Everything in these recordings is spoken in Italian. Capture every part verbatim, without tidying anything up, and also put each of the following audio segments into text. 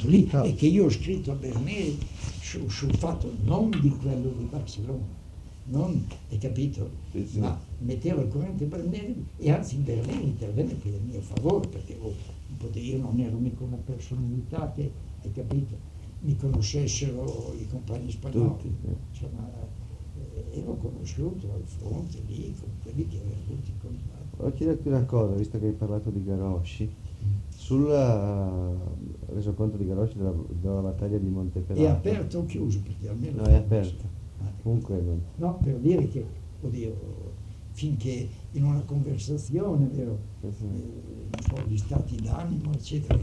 lì, No. e che io ho scritto a Berneri su- sul fatto non di quello di Barcellona, non, hai capito? Sì, sì. Ma metteva al corrente Berneri, e anzi Berneri intervenne per il mio favore, perché oh, io non ero mica una personalità che, hai capito, mi conoscessero i compagni spagnoli. Tutti, sì. Insomma, eh, ero conosciuto al fronte lì con quelli che avevano avuto i contatti. Voglio chiederti una cosa, visto che hai parlato di Garosci, sul eh, resoconto di Garosci della, della battaglia di Montepelato. È aperto o chiuso? Perché almeno No, è aperto. Ah, Comunque non... no, per dire che, oddio, finché in una conversazione, vero, Sì, sì. eh, non so, gli stati d'animo, eccetera.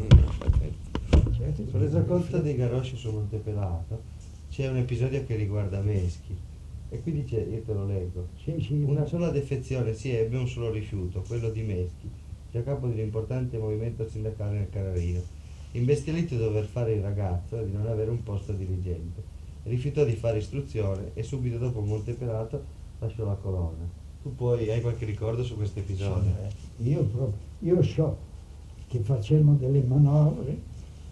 Certo, Sul resoconto di Garosci su Montepelato c'è un episodio che riguarda Meschi, e quindi c'è, io te lo leggo. Sì, sì, Una una- sola defezione si ebbe, un solo rifiuto, quello di Meschi, già capo di un importante movimento sindacale nel Carrarino, imbestialito di dover fare il ragazzo e di non avere un posto dirigente. Rifiutò di fare istruzione e subito dopo Montepelato lasciò la colonna. Tu poi hai qualche ricordo su questo episodio? Sì, io, proprio, io so che facemmo delle manovre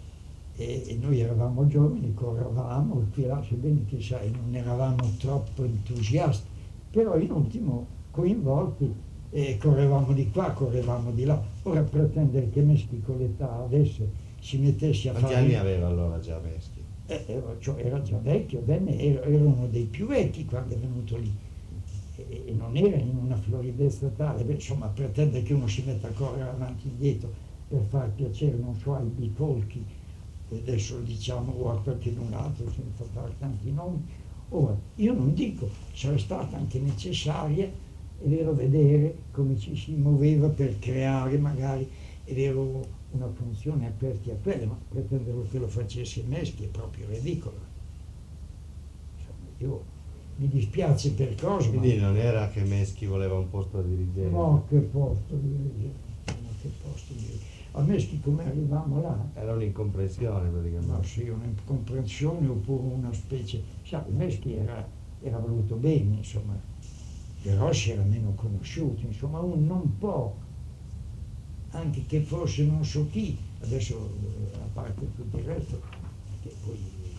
e, e noi eravamo giovani, correvamo, qui là, sebbene che sai, non eravamo troppo entusiasti, però in ultimo coinvolti e correvamo di qua, correvamo di là. Ora pretendere che Meschi con l'età adesso si mettesse a Quanti fare... anni aveva allora già Meschi? Eh, era, cioè, era già vecchio, venne, era, era uno dei più vecchi quando è venuto lì e, e non era in una floridezza tale. Beh, insomma, pretendere che uno si metta a correre avanti e indietro per far piacere, non so, ai bicolchi, adesso diciamo, o a qualche un altro, senza fare tanti nomi. Ora, io non dico, sarebbe stata anche necessaria, è vero, vedere come ci si muoveva per creare magari, è vero, una funzione aperti a quelle, ma pretendere che lo facesse Meschi è proprio ridicolo. Insomma, io mi dispiace per cosa, ma Quindi non era che Meschi voleva un posto da dirigente? no, che posto di dirigente, no, che posto di dirigente. A Meschi come arrivavamo là? Era un'incomprensione praticamente. No, sì, un'incomprensione oppure una specie, sai, Meschi era, era voluto bene, insomma, Garosci era meno conosciuto, insomma, uno non può, anche che fosse non so chi, adesso eh, a parte tutto il resto, che poi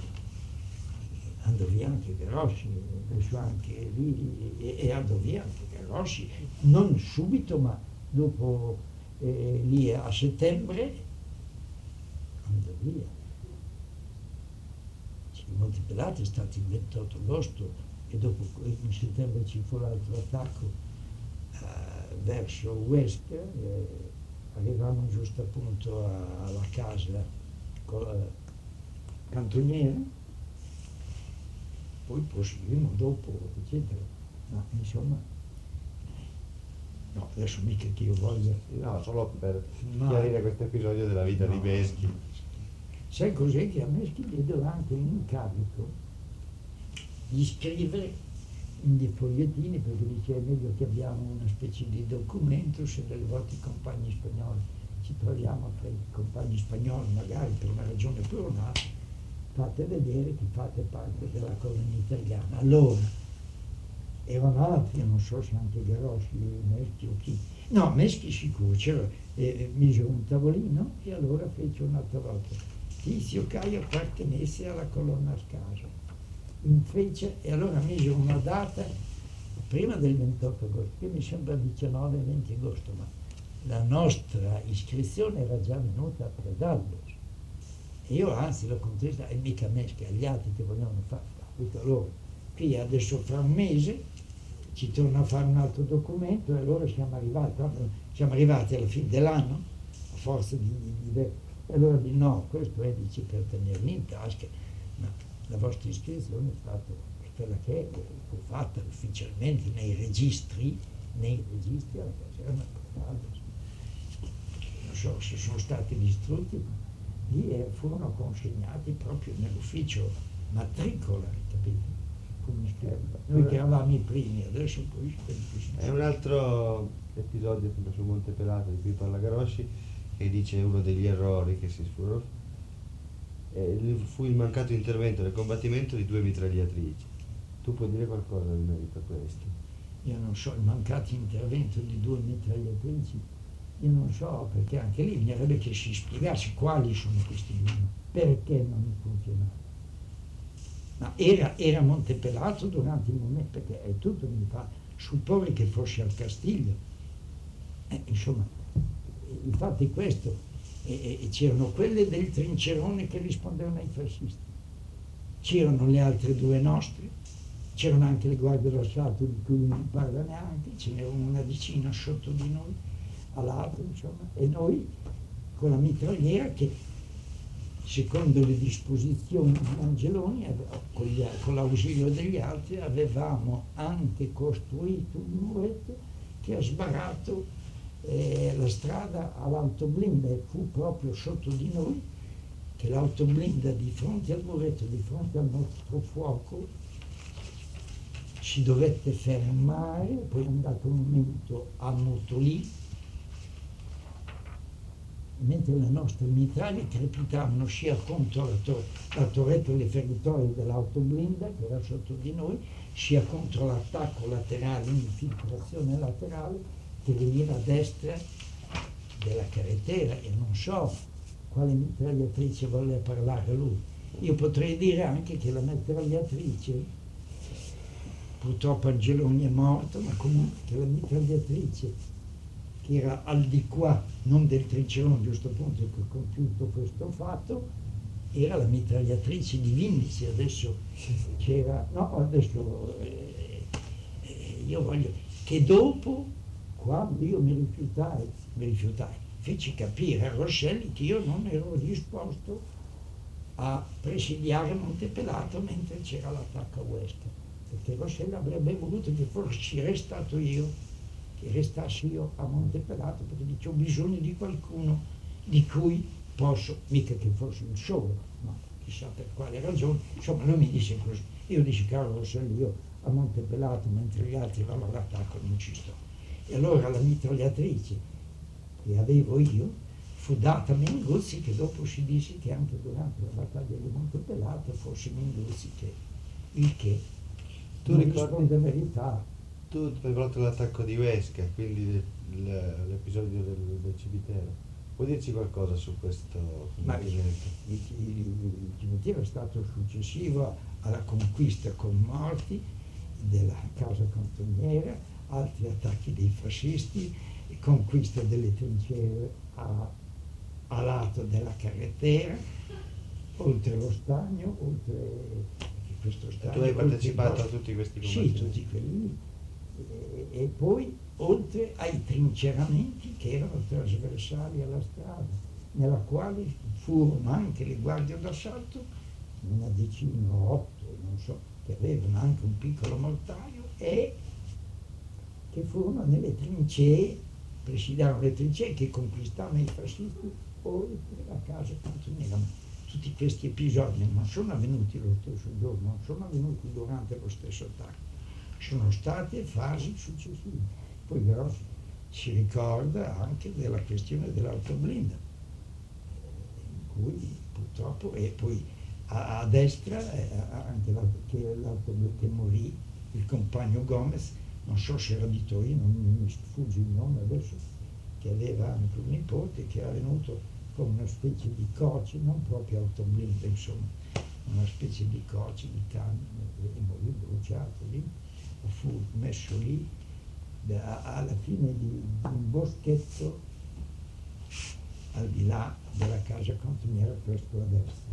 andò via anche Garosci, adesso anche lì, e, e andò via anche Garosci, non subito, ma dopo eh, lì a settembre andò via. Sì, Montepelato è stato il ventotto agosto e dopo in settembre ci fu l'altro attacco eh, verso Huesca, eh, arrivavamo giusto appunto a- alla casa con la cantoniera, poi proseguimmo dopo, eccetera. Ma insomma, no, adesso mica che io voglia. No, solo per Ma- chiarire questo episodio della vita di No. Meschi. Sai cos'è che a Meschi diedero anche l'incarico di scrivere in dei fogliettini, perché diceva meglio che abbiamo una specie di documento, se delle volte i compagni spagnoli ci troviamo tra i compagni spagnoli, magari per una ragione o per un'altra, fate vedere che fate parte della colonia italiana. Allora, erano altri, non so se anche Garosci, Meschi o chi. No, Meschi sicuro, c'era, eh, mise un tavolino e allora fece un'altra volta. Tizio Caio appartenesse alla colonna Arcaso. In fece, e allora mise una data prima del ventotto agosto, che mi sembra diciannove venti agosto, ma la nostra iscrizione era già venuta a Predallo. E io anzi l'ho contesta, e mica Meschi, agli altri che volevano fare. Dico, allora, qui adesso fra un mese ci torna a fare un altro documento e allora siamo arrivati, quando siamo arrivati alla fine dell'anno, a forza di, di, di e allora di no, questo è, dice, per tenerli in tasca, ma la vostra iscrizione è stata è quella che è, fu fatta ufficialmente nei registri, nei registri alla caserma Predallo. Non so se sono stati distrutti, ma lì eh, furono consegnati proprio nell'ufficio matricola, capito? Come scriveva. Noi che eravamo i primi, adesso poi È un altro episodio sempre su Montepelato di cui parla Garosci, che dice uno degli errori che si furono eh, fu il mancato intervento nel combattimento di due mitragliatrici. Tu puoi dire qualcosa in merito a questo? Io non so, il mancato intervento di due mitragliatrici, io non so, perché anche lì bisognerebbe che si spiegasse quali sono questi beni, perché non funzionava. Ma era, era Montepelato durante il momento, perché è tutto mi fa supporre che fosse al Castiglio. Eh, insomma, il fatto è questo, e, e c'erano quelle del Trincerone che rispondevano ai fascisti, c'erano le altre due nostre, c'erano anche le guardie d'assalto di cui non parla neanche, ce n'era una decina sotto di noi, all'altro insomma, e noi con la mitragliera che secondo le disposizioni di Angeloni, con, gli, con l'ausilio degli altri, avevamo anche costruito un muretto che ha sbarrato eh, la strada all'autoblinda, e fu proprio sotto di noi che l'autoblinda di fronte al muretto, di fronte al nostro fuoco, si dovette fermare, poi è andato un momento a Motolì, mentre le nostre mitraglie crepitavano sia contro la, tor- la torretta e le feritoie dell'autoblinda, che era sotto di noi, sia contro l'attacco laterale, l'infiltrazione laterale, che veniva a destra della carretera, e non so quale mitragliatrice voleva parlare lui. Io potrei dire anche che la mitragliatrice, purtroppo Angeloni è morto, ma comunque che la mitragliatrice che era al di qua, non del Trincerone, giusto appunto, che ha compiuto questo fatto, era la mitragliatrice di Vindici. Adesso c'era, no, adesso eh, eh, io voglio, che dopo, quando io mi rifiutai, mi rifiutai, feci capire a Rosselli che io non ero disposto a presidiare Montepelato mentre c'era l'attacco a Huesca, perché Rosselli avrebbe voluto che fossi restato io, che restassi io a Montepelato, perché dice ho bisogno di qualcuno di cui posso, mica che fosse un solo, ma chissà per quale ragione, insomma lui mi disse così. Io dissi caro Rosselli, io a Montepelato mentre gli altri vanno all'attacco non ci sto. E allora la mitragliatrice che avevo io fu data a Minguzzi, che dopo si disse che anche durante la battaglia di Montepelato fosse Minguzzi che, il che tu non ricordi risponde a verità. Tu hai parlato dell'attacco di Huesca, quindi l'episodio del, del cimitero. Puoi dirci qualcosa su questo combattimento? Il, il, il cimitero è stato successivo alla conquista con morti della casa cantoniera, altri attacchi dei fascisti, conquista delle trincee a, a lato della carretera, oltre lo stagno, oltre questo stagno. Tu hai partecipato a tutti questi combattimenti? Sì, tutti quelli. E, e poi oltre ai trinceramenti che erano trasversali alla strada, nella quale furono anche le guardie d'assalto, una decina o otto, non so, che avevano anche un piccolo mortaio, e che furono nelle trincee, presidiarono le trincee che conquistavano i fascisti oltre la casa cantoniera. Tutti questi episodi non sono avvenuti lo stesso giorno, non sono avvenuti durante lo stesso attacco, sono state fasi successive. Poi però si ricorda anche della questione dell'autoblinda, in cui purtroppo, e poi a, a destra eh, anche la, che l'autoblinda che morì, il compagno Gomez, non so se era di Torino, non mi sfugge il nome adesso, che aveva anche un nipote che era venuto con una specie di coci, non proprio autoblinda, insomma, una specie di coci, di camion, e morì bruciato lì, fu messo lì da, alla fine di, di un boschetto al di là della casa cantoniera, questo a destra.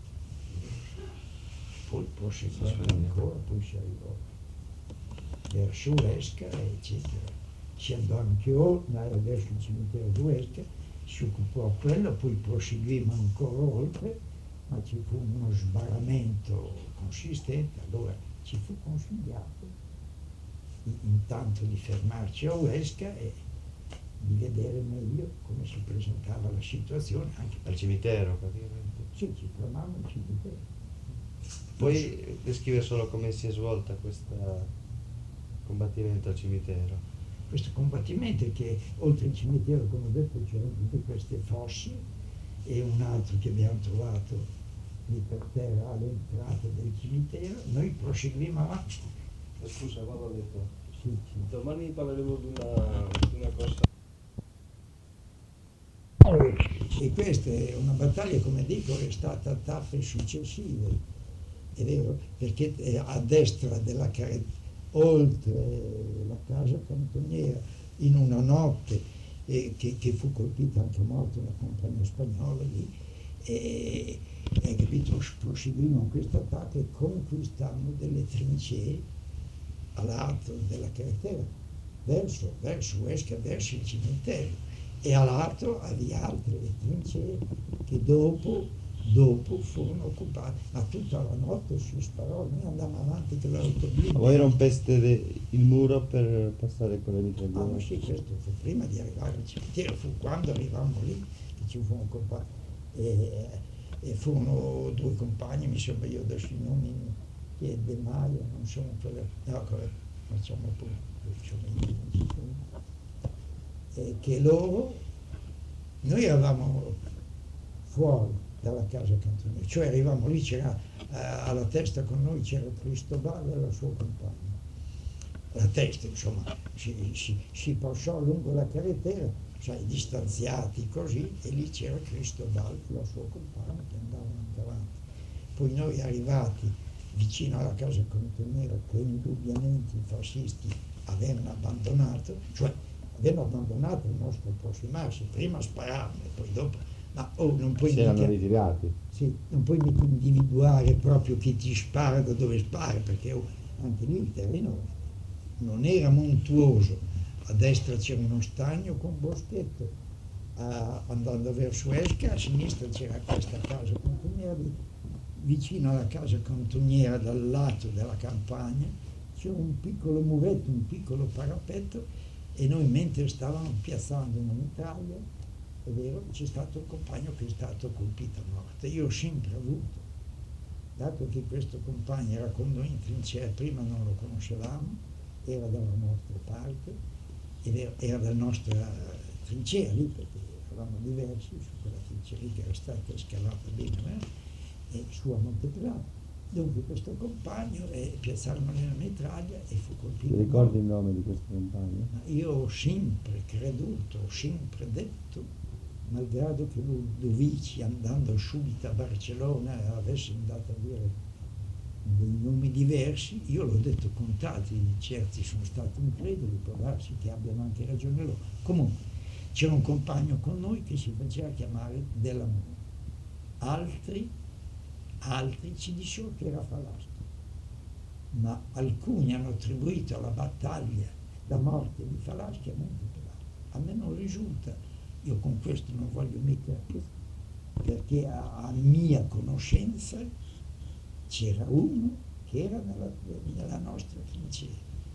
Poi proseguendo ancora, poi si arrivò verso Huesca, eccetera. Si andò anche oltre, verso il cimitero di Huesca, si occupò a quello, poi proseguimmo ancora oltre, ma ci fu uno sbarramento consistente, allora ci fu consigliato intanto di fermarci a Huesca e di vedere meglio come si presentava la situazione anche al cimitero praticamente. Sì, ci fermavamo al cimitero. Puoi descrivere solo come si è svolta questo combattimento al cimitero? Questo combattimento è che oltre il cimitero, come ho detto, c'erano tutte queste fosse e un altro che abbiamo trovato lì per terra all'entrata del cimitero. Noi proseguimmo avanti. Scusa, vado a letto. Sì, sì. Domani parleremo di una, di una cosa E questa è una battaglia, come dico, è stata a tappe successive, è vero, perché a destra della carretera, oltre la casa cantoniera, in una notte eh, che, che fu colpita anche morta una compagnia spagnola lì, e, e capito, proseguimmo questo attacco e conquistammo delle trincee all'alto della carretera, verso, verso Huesca, verso il cimitero. E all'altro havia altre trincee che dopo, dopo furono occupate, ma tutta la notte si sparò, noi andavamo avanti con l'autoblindato. Voi rompeste de- il muro per passare con le Ah, mitragliatrici? ma sì, questo fu prima di arrivare al cimitero, fu quando arrivavamo lì che ci fu un compagno. E, e furono due compagni, mi sembra, io adesso i nomi, che è De Maio, non sono quelle, no, quelle, facciamo pure, diciamo io, non ci sono. E che loro, noi eravamo fuori dalla casa cantoniera, cioè arrivavamo lì, c'era eh, alla testa con noi c'era Cristobal e la sua compagna. La testa, insomma, si, si, si passò lungo la carretera, sai, distanziati così, e lì c'era Cristobal e la sua compagna che andavano anche avanti. Poi noi arrivati vicino alla casa cantoniera, che indubbiamente i fascisti avevano abbandonato, cioè avevano abbandonato il nostro approssimarsi, prima sparavano e poi dopo, ma oh, non puoi Si erano mica, ritirati. sì, non puoi mica individuare proprio chi ti spara da dove spara, perché oh, anche lì il terreno non era montuoso, a destra c'era uno stagno con un boschetto, a, andando verso Esca, a sinistra c'era questa casa cantoniera, vicino alla casa cantoniera dal lato della campagna c'era un piccolo muretto, un piccolo parapetto, e noi mentre stavamo piazzando una mitraglia, è vero, c'è stato un compagno che è stato colpito a morte. Io ho sempre avuto, dato che questo compagno era con noi in trincea, prima non lo conoscevamo, era dalla nostra parte, ed era dalla nostra trincea lì, perché eravamo diversi su quella trincea lì che era stata scalata bene, eh, e su a Montegrano. Dunque questo compagno eh, piazzarono nella mitraglia e fu colpito. Ti ricordi il nome di questo compagno? Ma io ho sempre creduto, ho sempre detto, malgrado che Ludovici, andando subito a Barcellona, avesse andato a dire dei nomi diversi, io l'ho detto contati, certi sono stati increduli, può darsi che abbiano anche ragione loro. Comunque, c'era un compagno con noi che si faceva chiamare Dell'Amore. Altri, altri ci dissero che era Falaschi, ma alcuni hanno attribuito alla battaglia la morte di Falaschi a Montegrano. A me non risulta, io con questo non voglio mica, perché a, a mia conoscenza c'era uno che era nella, nella nostra trincea,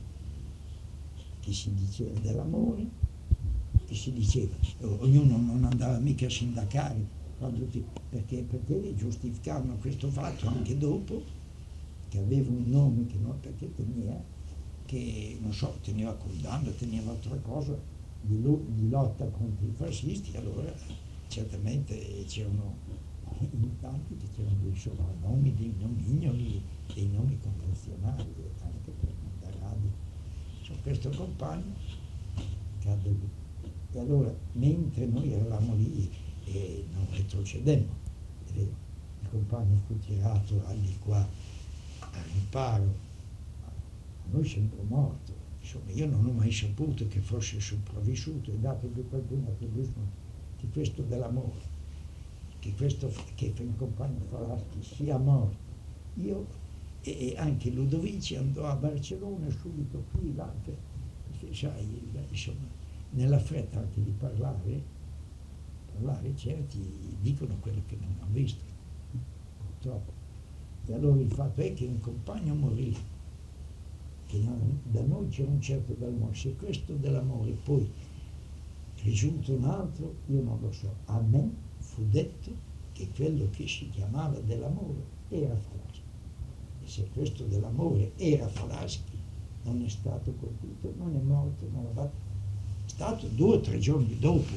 che si diceva Dell'Amore, che si diceva, ognuno non andava mica a sindacare, perché, perché giustificavano questo fatto anche dopo, che aveva un nome che non perché teneva, che non so, teneva condanna, teneva altra cosa di, lo, di lotta contro i fascisti, allora certamente c'erano in tanti che c'erano dei soprannomi, dei nomignoli, dei nomi convenzionali, anche per Montaradi. Cioè, questo compagno cadde lì. E allora, mentre noi eravamo lì e non retrocedemmo, è vero, il compagno fu tirato di qua a riparo, ma noi sembrò morto. Insomma, io non ho mai saputo che fosse sopravvissuto, e dato che qualcuno attribuisce che questo Dell'Amore, che questo che il compagno Falaschi sia morto, io e anche Ludovici andò a Barcellona subito qui, là, perché sai, insomma, nella fretta anche di parlare, parlare certi dicono quello che non hanno visto, purtroppo. E allora il fatto è che un compagno morì, che non, da noi c'era un certo Dell'Amore, se questo Dell'Amore poi risulta un altro, io non lo so. A me fu detto che quello che si chiamava Dell'Amore era Falaschi, e se questo Dell'Amore era Falaschi non è stato colpito, non è morto, non l'ha fatto, è stato due o tre giorni dopo,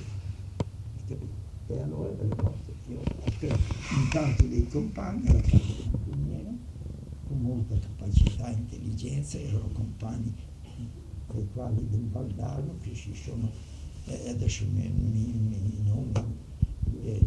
e allora era morto. Io intanto dei compagni alla casa cantoniera con molta capacità e intelligenza, erano compagni tra i quali del Valdarno che si sono, eh, adesso mi, mi, mi nomi, eh,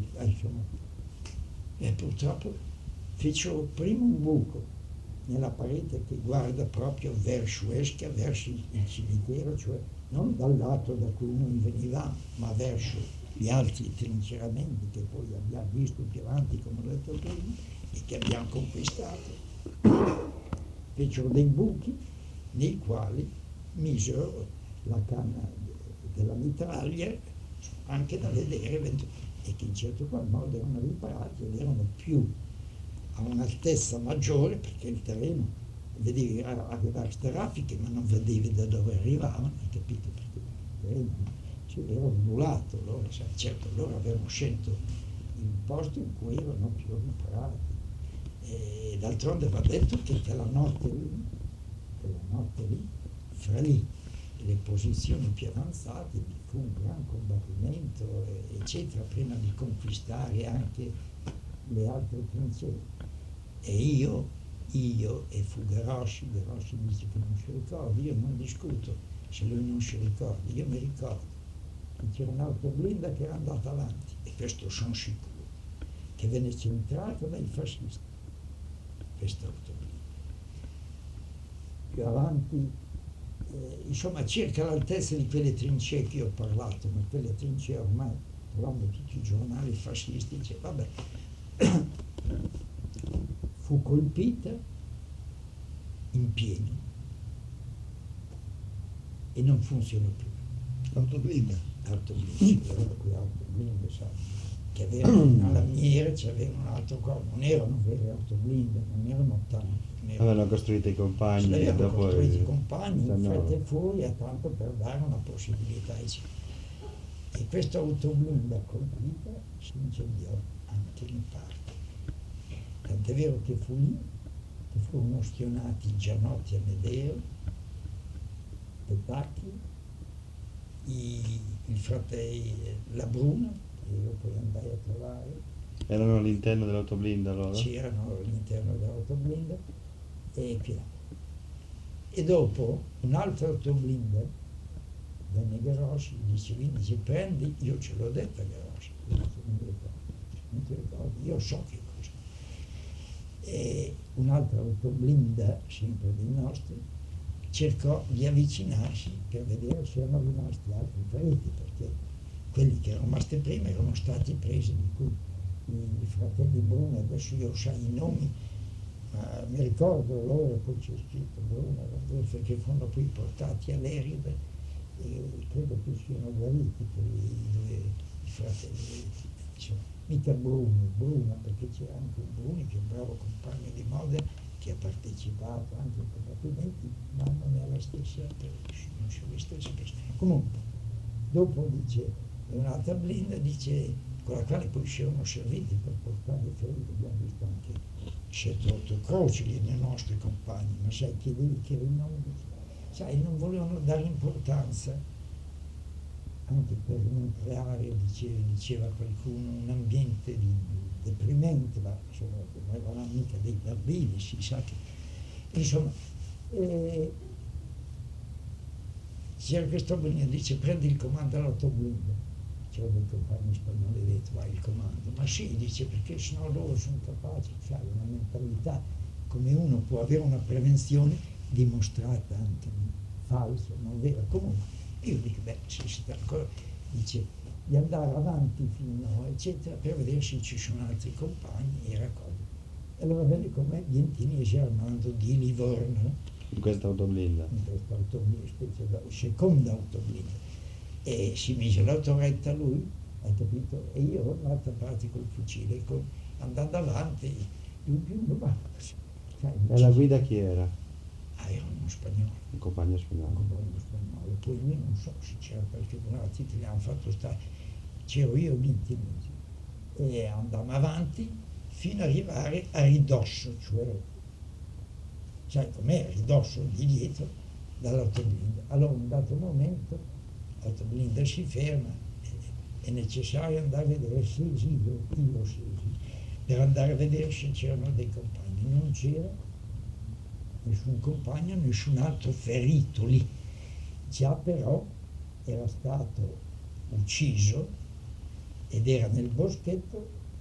E purtroppo fecero prima un buco nella parete che guarda proprio verso Esca, verso il cimitero, cioè non dal lato da cui noi venivamo, ma verso gli altri trinceramenti che poi abbiamo visto più avanti, come ho detto prima, e che abbiamo conquistato. Fecero dei buchi nei quali misero la canna della mitraglia, anche da vedere, e che in certo qual modo erano riparati ed erano più a un'altezza maggiore, perché il terreno vedevi arrivare queste raffiche ma non vedevi da dove arrivavano, hai capito? Perché il terreno cioè, era ondulato, loro, certo loro avevano scelto il posto in cui erano più riparati. E d'altronde va detto che quella notte lì, quella notte lì, fra lì le posizioni più avanzate vi fu un gran combattimento, eccetera, prima di conquistare anche le altre trincee. E io, io e fu Garosci, Garosci dice che non si ricorda, io non discuto se lui non si ricorda, io mi ricordo che c'era un'autoblinda che era andata avanti, e questo sono sicuro, che venne centrato dai fascisti, questa autoblinda. Più avanti, eh, insomma circa l'altezza di quelle trincee che io ho parlato, ma quelle trincee ormai trovando tutti i giornali fascisti, dice vabbè, fu colpita in pieno e non funzionò più. L'autoblinda? L'autoblinda, quelle autoblinde, sai, che avevano una lamiera, c'avevano un altro corpo, non erano vere autoblinde, non erano tanti. Avevano costruito i compagni e dopo costruito il... i compagni in fretta e furia, tanto per dare una possibilità. E questa autoblinda colpita si incendiò anche in parte. Tant'è vero che fu lì che furono spionati Gianotti e Medeo, Petacchi, i, il fratello, la Bruna, che io poi andai a trovare. Erano all'interno dell'autoblinda loro? C'erano all'interno dell'autoblinda e più là. E dopo un'altra autoblinda venne Garosci, dice, dice prendi, io ce l'ho detto a Garosci, non mi ricordo, non ti ricordi, io so che cosa. E un'altra autoblinda, sempre dei nostri, cercò di avvicinarsi per vedere se erano rimasti altri feriti, perché quelli che erano rimasti prima erano stati presi, di cui i fratelli Bruno, adesso io sai i nomi, ma mi ricordo loro, poi c'è scritto Bruno, che furono poi portati all'Eride, e credo che siano guariti i due i fratelli, insomma, mica Bruno, Bruno, perché c'era anche un Bruni che è un bravo compagno di Modena che ha partecipato anche ai combattimenti, ma non è alla stessa, non c'è la stessa persona. Comunque, dopo dice, è un'altra blinda, dice, con la quale poi si erano serviti per portare i feriti, abbiamo visto anche sette otto croci lì dei nostri compagni, ma sai, chiedevi che rinnovi, sai, non volevano dare importanza, anche per non creare, diceva, diceva qualcuno, un ambiente di, di deprimente, ma insomma, non erano mica dei bambini, si sa che, insomma, eh, c'era questo bambino, dice, prendi il comando all'autoblinda, c'erano dei compagni spagnoli, detto, vai il comando, ma sì, dice, perché sennò loro sono capaci, sai, una mentalità, come uno può avere una prevenzione dimostrata anche falsa, non vera, comunque. Io dico, beh, se si ancora, dice, di andare avanti fino, eccetera, per vedere se ci sono altri compagni e raccogliere. E allora venne con me Bientini e Germando di Livorno. In questa autoblinda? In questa autoblinda, specie da seconda autoblinda. E si mise l'autoretta lui, hai capito? E io ero andato a parte col fucile, con, andando avanti, più più, ma... Sai, e la guida chi era? Ah, era uno spagnolo. Un compagno spagnolo. Un compagno spagnolo. Poi io non so se c'era qualche altri che li hanno fatto stare. C'ero io Bientini. E andavamo avanti fino ad arrivare a ridosso, cioè, sai com'è, a ridosso di dietro dall'autoblinda. Allora in un dato momento l'autoblinda si ferma, è necessario andare a vedere se io, io sì, per andare a vedere se c'erano dei compagni. Non c'era nessun compagno, nessun altro ferito lì. Già però era stato ucciso ed era nel boschetto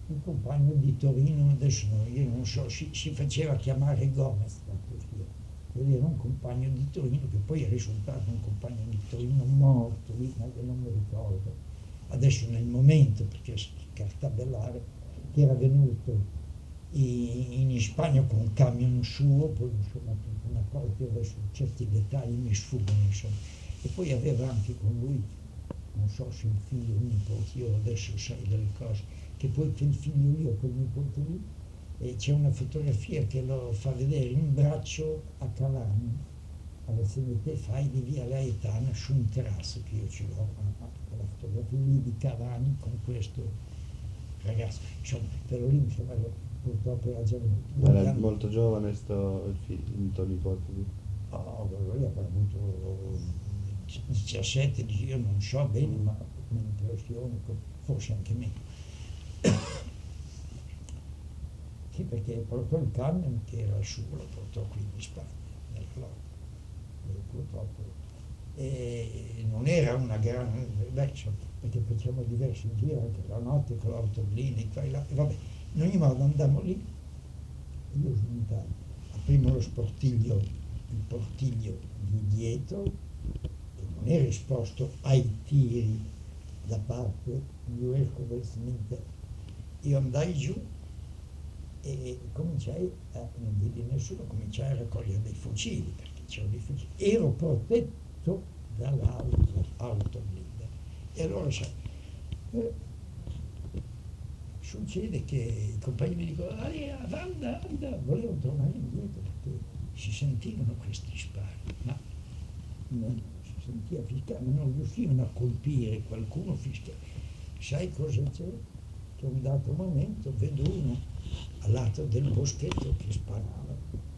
un compagno di Torino, adesso no, io non so, si, si faceva chiamare Gomez, ed era un compagno di Torino che poi è risultato un compagno di Torino morto, lì, ma che non mi ricordo, adesso nel momento, perché scartabellare, che era venuto in, in Spagna con un camion suo, poi insomma tutta una cosa che adesso certi dettagli mi sfuggono, insomma, e poi aveva anche con lui, non so se il figlio o il nipote, io adesso sai delle cose, che poi quel figlio lì o quel nipote lì, e c'è una fotografia che lo fa vedere in braccio a Cavani, alla S M T Fai di Via Laetana, su un terrazzo che io ce l'ho, la fotografia lì di Cavani con questo ragazzo, insomma, però lì mi sembra che purtroppo era già venuto. Era molto giovane sto, il, figlio, il tuo nipote? Oh, quello lì avrà avuto diciassette, io non so bene, ma un'impressione, forse anche meno. Sì, perché portò il camion che era suo, lo portò qui in Spagna, nella lotta. E purtroppo e non era una gran, beh, insomma, perché facciamo diversi giri anche la notte con l'autoblini, qua e là, e vabbè, in ogni modo andammo lì, e io smontai, aprimo lo sportiglio, il portiglio di dietro, che non era esposto ai tiri da parte, io esco del cimitero, io andai giù e cominciai a, non vidi nessuno, cominciai a raccogliere dei fucili, perché c'erano dei fucili, ero protetto dall'auto, auto libera. E allora sai, eh, succede che i compagni mi dicono, ah, anda, anda, volevo tornare indietro, perché si sentivano questi spari, ma non si sentiva fischiare, ma non riuscivano a colpire qualcuno fischiare. Sai cosa c'è? Che a un dato momento vedo uno al lato del boschetto che sparava.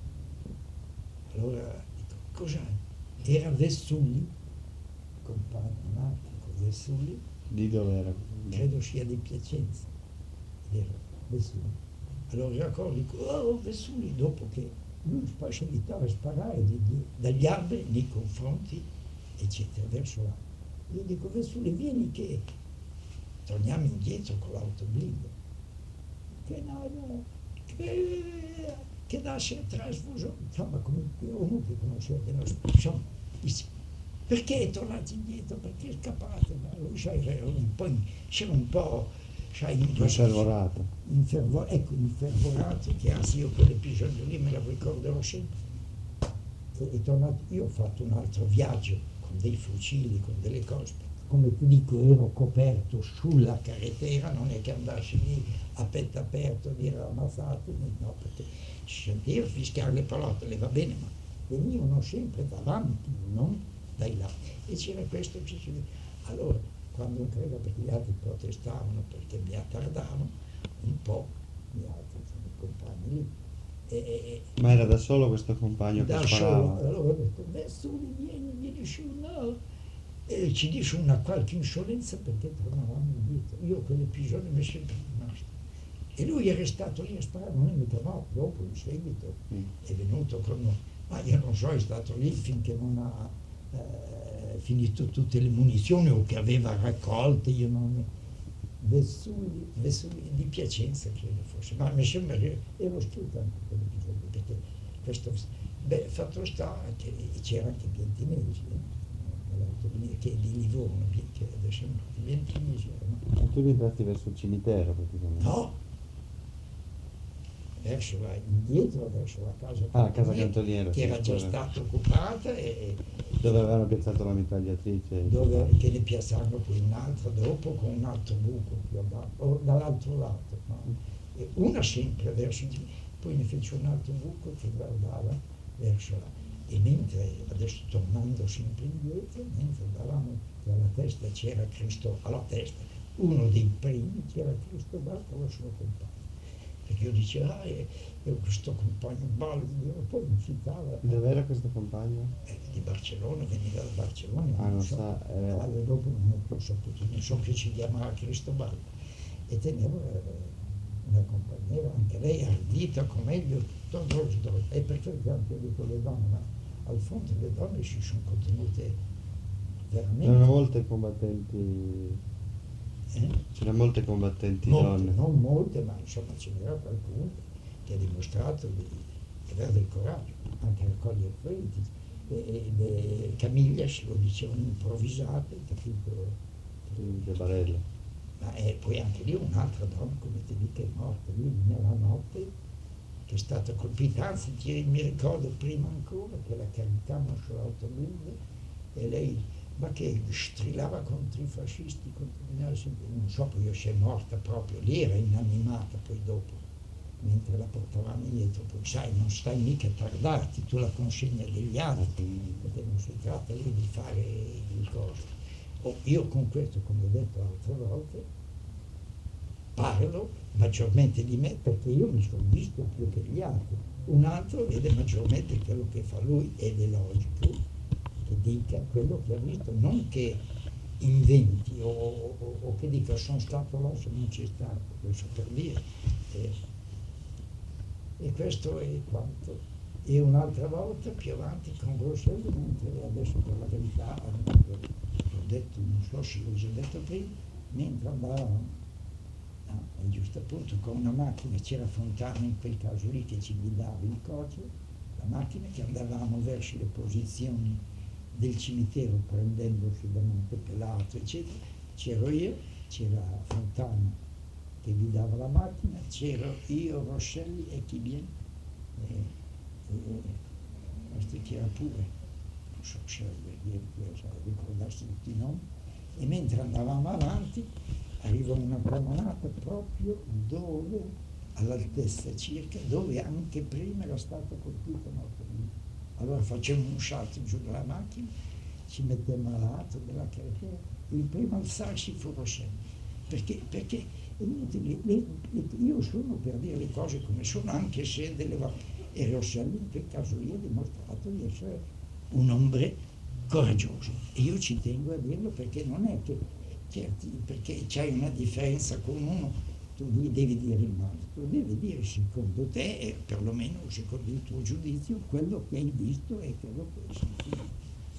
Allora dico, cos'è? Era Vessulli, compagno anarchico Vessulli. Di dove era? Credo sia di Piacenza. Ed era Vessulli. Allora ricordo, dico, oh Vessulli, dopo che lui facilitava a sparare di, di, dagli alberi nei confronti, eccetera, verso là. Io dico, Vessulli, vieni che torniamo indietro con l'autoblindo. Che no, no, che, che nasce trasfuso, insomma, come uno che conosceva lo insomma, dice, perché è tornato indietro? Perché è scappato? Ma lui, sai, era un po', c'era un po', sai, infervorato. Infervo, ecco, infervorato, che anzi io quell'episodio lì me lo ricorderò sempre. E, è tornato, io ho fatto un altro viaggio con dei fucili, con delle cose. Come ti dico, ero coperto sulla carretera, non è che andassi lì a petto aperto a dire ammazzate, no, perché si sentiva fischiare le palottole, va bene, ma venivano sempre davanti, non dai là. E c'era questo, allora, quando credo perché gli altri protestavano perché mi attardavano un po', gli altri, i compagni lì. E, ma era da solo questo compagno che sparava? Da solo, allora ho detto, Vessulli, vieni, vieni su, no. E ci dice una qualche insolenza perché tornavamo indietro. Io quell'episodio mi è sempre rimasto. E lui è restato lì a sparare, non è mica morto, dopo in seguito mm. è venuto con noi. Ma io non so, è stato lì finché non ha eh, finito tutte le munizioni o che aveva raccolte, io non... Vessulli, Vessulli di Piacenza credo fosse, ma mi sembra che ero scritto anche quell'episodio, perché questo... Beh, fatto sta che c'era anche Piantinesi, eh? Che è di Livorno, che adesso è Piantinesi. No? E tu rientrasti verso il cimitero praticamente? No, verso la, indietro, verso la casa ah, la casa cantoniera, che sì, era già scusa. stata occupata e dove avevano piazzato la mitragliatrice, dove, che ne piazzarono poi un'altra dopo con un altro buco più avanti, o dall'altro lato, no? E una sempre verso il cimitero, poi ne fece un altro buco che guardava verso là. E mentre, adesso tornando sempre indietro, mentre andavamo, alla testa c'era Cristo, alla testa, uno dei primi c'era Cristobal con la sua compagna. Perché io dicevo, ah, è, è questo compagno baldo, poi mi citava. Dove era questo compagno? Eh, di Barcellona, veniva da Barcellona. Ah, non so, sa, era... ah, dopo non ho più saputo, non so che si chiamava Cristobal. E teneva eh, una compagnia, anche lei ardita come io, tutto tutto, e perché anche dico le donne, ma al fondo le donne si sono contenute veramente. Erano molte combattenti Eh? C'erano molte combattenti Molte, donne. non molte, ma insomma ce n'era qualcuno che ha dimostrato di, di avere del coraggio, anche raccogliere feriti. E, e, le Camillas lo dicevano improvvisate, capito? Sì, De Barella. Ma è poi anche lì un'altra donna, come ti dico, è morta lì nella notte, che è stata colpita, anzi ti- mi ricordo prima ancora che la caricavano sull'autoblinde e lei, ma che strillava contro i fascisti, contro i nazi, non so poi io se è morta proprio, lì era inanimata poi dopo, mentre la portavano dietro, poi sai, non stai mica a tardarti, tu la consegna degli altri, perché non si tratta lì di fare il coso. Oh, io con questo, come ho detto altre volte, parlo maggiormente di me perché io mi sono visto più che gli altri. Un altro vede maggiormente quello che fa lui ed è logico che dica quello che ha visto, non che inventi o, o- o che dica sono stato là se non c'è stato, questo per dire. Eh, e questo è quanto. E un'altra volta più avanti con Rosselli, mentre adesso per la verità, l'ho detto, non so se l'ho già detto prima, mentre andavamo, no, è giusto appunto con una macchina, c'era Fontana in quel caso lì che ci guidava il coche, la macchina che andavamo verso le posizioni del cimitero prendendosi da Montepelato, eccetera, c'ero io, c'era Fontana che guidava la macchina, c'ero io, Rosselli e chi viene? E, e, questo c'era pure, non so se ricordarsi tutti i nomi, e mentre andavamo avanti arriva una camonata proprio dove, all'altezza circa, dove anche prima era stata colpita un'automobile. Allora facemmo un salto giù dalla macchina, ci mettemmo a lato della carretera, il primo a alzarsi fu Rosselli, perché, perché è inutile, le- le- io sono per dire le cose come sono, anche se delle volte, e Rosselli in quel caso lì ha dimostrato di essere un hombre coraggioso, e io ci tengo a dirlo perché non è che, certi, perché c'hai una differenza con uno, tu gli devi dire il male, tu devi dire secondo te, e perlomeno secondo il tuo giudizio, quello che hai visto e quello che hai sentito.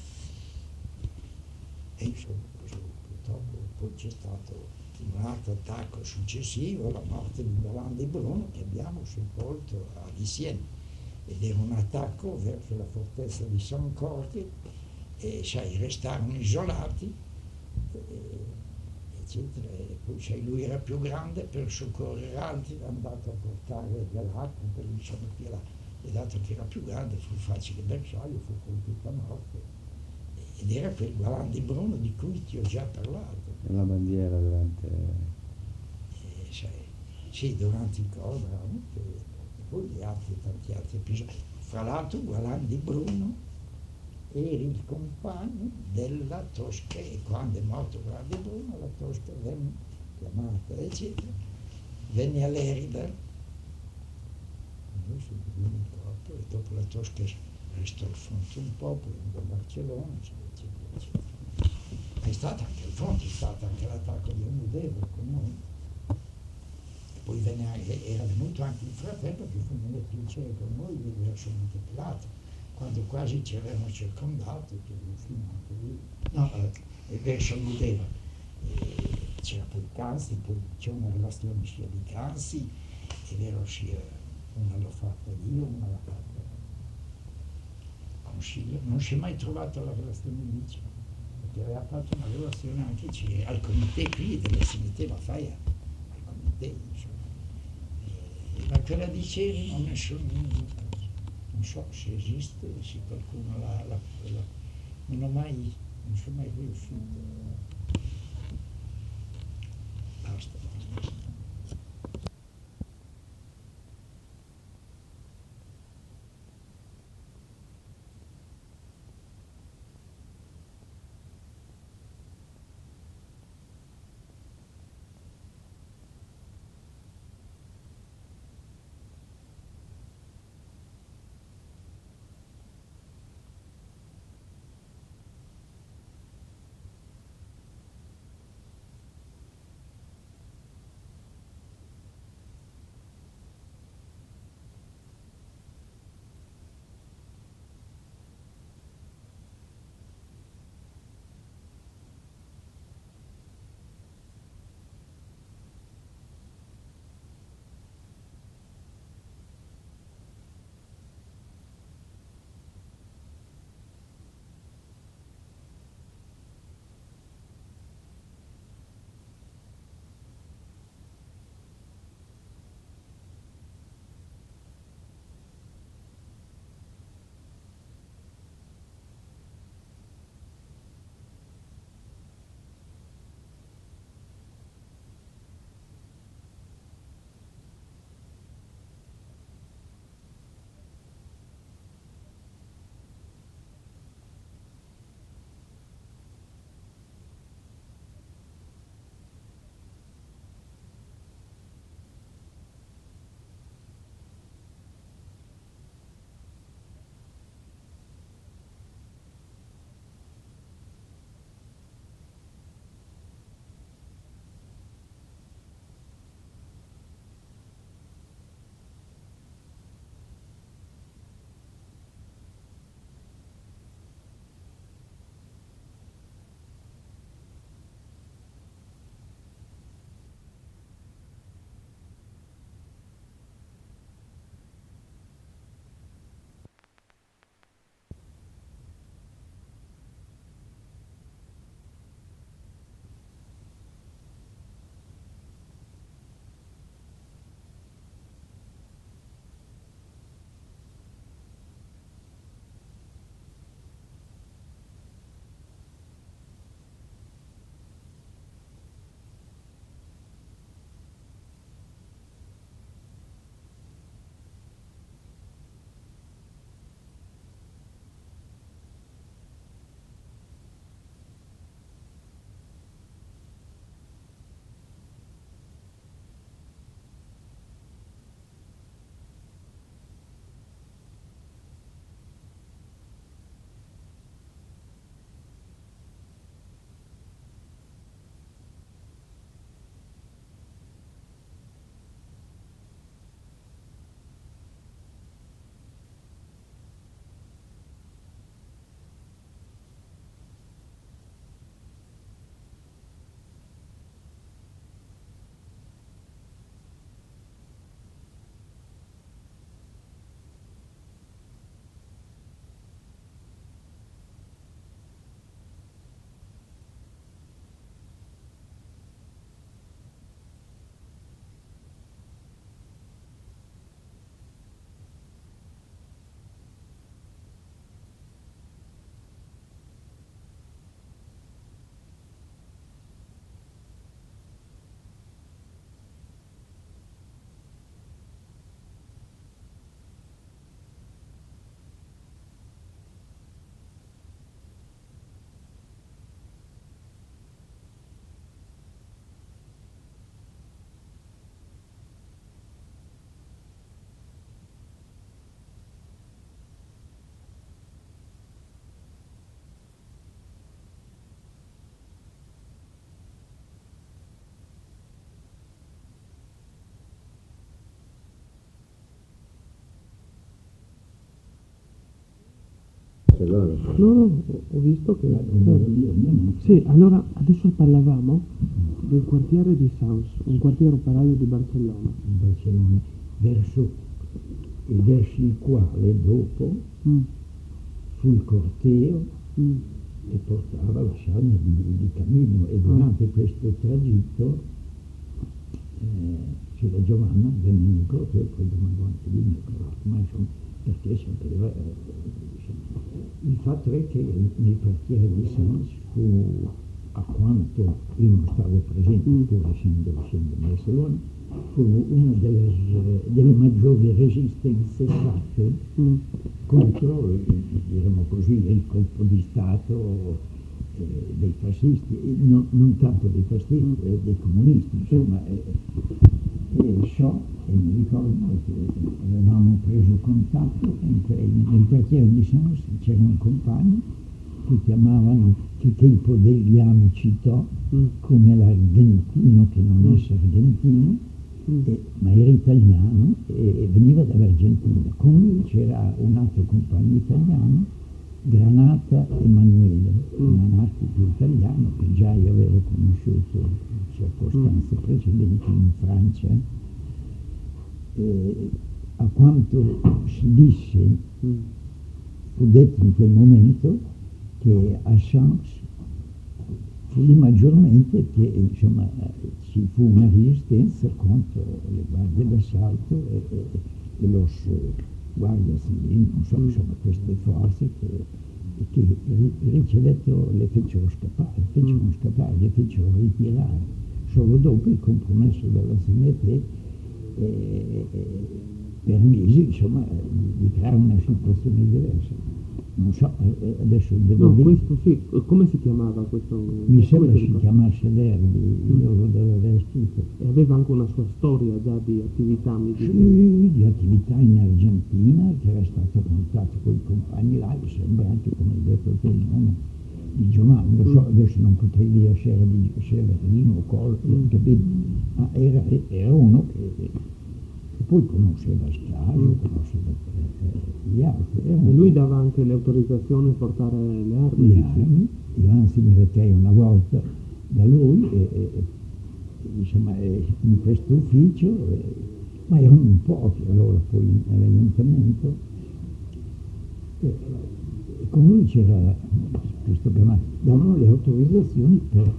E insomma, così, purtroppo poi c'è stato un altro attacco successivo, la morte di Yolande Bruno, che abbiamo sepolto a Visienne, ed era un attacco verso la fortezza di San Corte, e sai, restarono isolati, e- eccetera, e poi sai, lui era più grande per soccorrere altri, è andato a portare dell'acqua per diciamo che là, e dato che era più grande fu facile bersaglio, fu colpito a morte, ed era quel Gualandi Bruno di cui ti ho già parlato. La bandiera durante... E, sai, sì, durante il coro, veramente, e poi gli altri, tanti altri episodi. Fra l'altro Gualandi Bruno era il compagno della Tosca, e quando è morto Gualandi Bruno la Tosca venne chiamata, eccetera, venne a Lerida, noi seguivamo proprio, e dopo la Tosca restò al fronte un po', poi andò a Barcellona, eccetera, eccetera, eccetera. È stato anche al fronte, è stato anche l'attacco di Almudena con noi. E poi venne anche- era venuto anche il fratello che fu nelle trincee con noi lì verso Montepelato, quando quasi ci avevano circondato, che riuscimmo anche lì, no, eh, verso Almudena. E c'era poi Canzi, poi c'è una relazione sia di Canzi, è vero sia una l'ho fatta io, una l'ha fatta Consiglio, non si è mai trovato la relazione di Licia, perché aveva fatto una relazione anche ci- al comité qui delle Cimitè, la fai a- al comité, insomma. E- ma quella di Ceri non ne sono in caso, non so se esiste, se qualcuno l'ha, l'ha- l'ha- non ho mai, non sono mai riuscito. Basta, basta. Barcellona. No, no, ho visto che... La vedo io, io non so. Sì, allora adesso parlavamo del quartiere di Sants, un quartiere operaio di Barcellona. In Barcellona, verso, e verso il quale dopo Mm. fu il corteo Mm. che portava la salma di, di Camillo, e durante questo tragitto eh, Sira Giovanna venne nel corteo, poi domandò anche lì nel corteo, ma insomma, perché sapeva, eh, insomma. Il fatto è che nel quartiere di Sants fu, a quanto io non stavo presente, Mm. pur essendo, essendo in Barcellona, fu una delle, delle maggiori resistenze fatte Mm. contro, diremmo così, il colpo di Stato eh, dei fascisti, e non, non tanto dei fascisti, eh, dei comunisti, insomma. eh, E so, e mi ricordo che avevamo preso contatto, e in que- nel quartiere di Sants c'era un compagno che chiamavano, che Chico Degliano citò Mm. come l'argentino che non Mm. è argentino, Mm. e- ma era italiano e veniva dall'Argentina. Con lui c'era un altro compagno italiano, Granata Emanuele, Mm. un anarchico italiano che già io avevo conosciuto in circostanze precedenti in Francia. E a quanto si disse, Mm. fu detto in quel momento che a Sants fu lì maggiormente che insomma eh, ci fu una resistenza contro le guardie d'assalto e, e, e lo guardia civile, non so, Mm. insomma queste forze che, che ri- ricevettero, le fecero scappare, le fecero Mm. scappare, le fecero ritirare, solo dopo il compromesso della C N T eh, eh, permise insomma di, di creare una situazione diversa. Non so, eh, adesso devo No, dire. questo sì, come si chiamava questo? Mi come sembra ti si ricordi? chiamasse Verdi, io lo devo aver scritto. E aveva anche una sua storia già di attività, mi dici? Sì, di attività in Argentina, che era stato contattato con i compagni là, mi sembra anche, come hai detto te, il nome di Giovanni, lo so, Mm. adesso non potrei dire se era di Severino o Col, Mm. capito? Ma era, era uno che, che poi conosceva Scasio, Mm. conosceva eh, gli altri. Era E un- lui dava anche le autorizzazioni a portare le armi? le dici? armi. Io anzi mi recai una volta da lui e, e- e, insomma eh, in questo ufficio, eh, ma erano in pochi allora poi all'aiutamento, e, e con lui c'era questo che davano le autorizzazioni, per,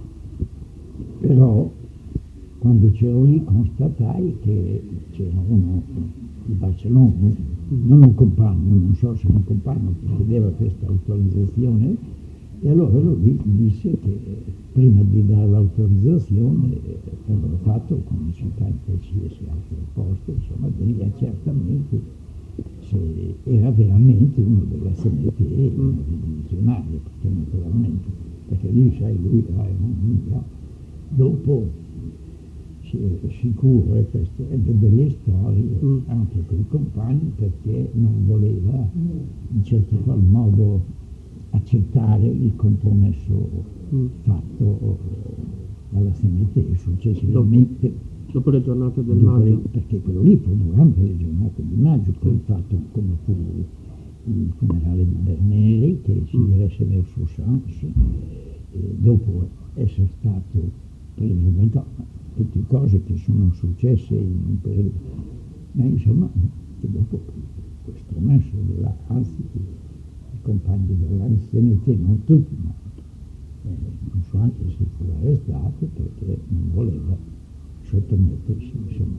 però quando c'ero lì constatai che c'era uno di Barcellona, non un compagno, non so se un compagno che chiedeva questa autorizzazione, e allora lui disse che prima di dare l'autorizzazione eh, aveva fatto, come si fa in qualsiasi altro posto, insomma, degli accertamenti se era veramente uno dell'S M T, uno dei divisionari, perché naturalmente, perché lì sai, lui era un minchia. Dopo si è sicuro, e queste ebbe delle storie Mm. anche con i compagni, perché non voleva in certo qual modo accettare il compromesso Mm. fatto eh, dalla S M T successivamente. Dopo le giornate del Dopo le- maggio? perché quello lì fu durante le giornate di maggio, poi fatto come fu il funerale di Berneri, che si Mm. diresse verso Sants, e dopo essere stato preso dal go- tutte cose che sono successe in un periodo, ma insomma, e dopo questo messo della, anzi i compagni della S M T, non tutti, ma eh, non so anche se fu arrestato perché non voleva sottomettersi insomma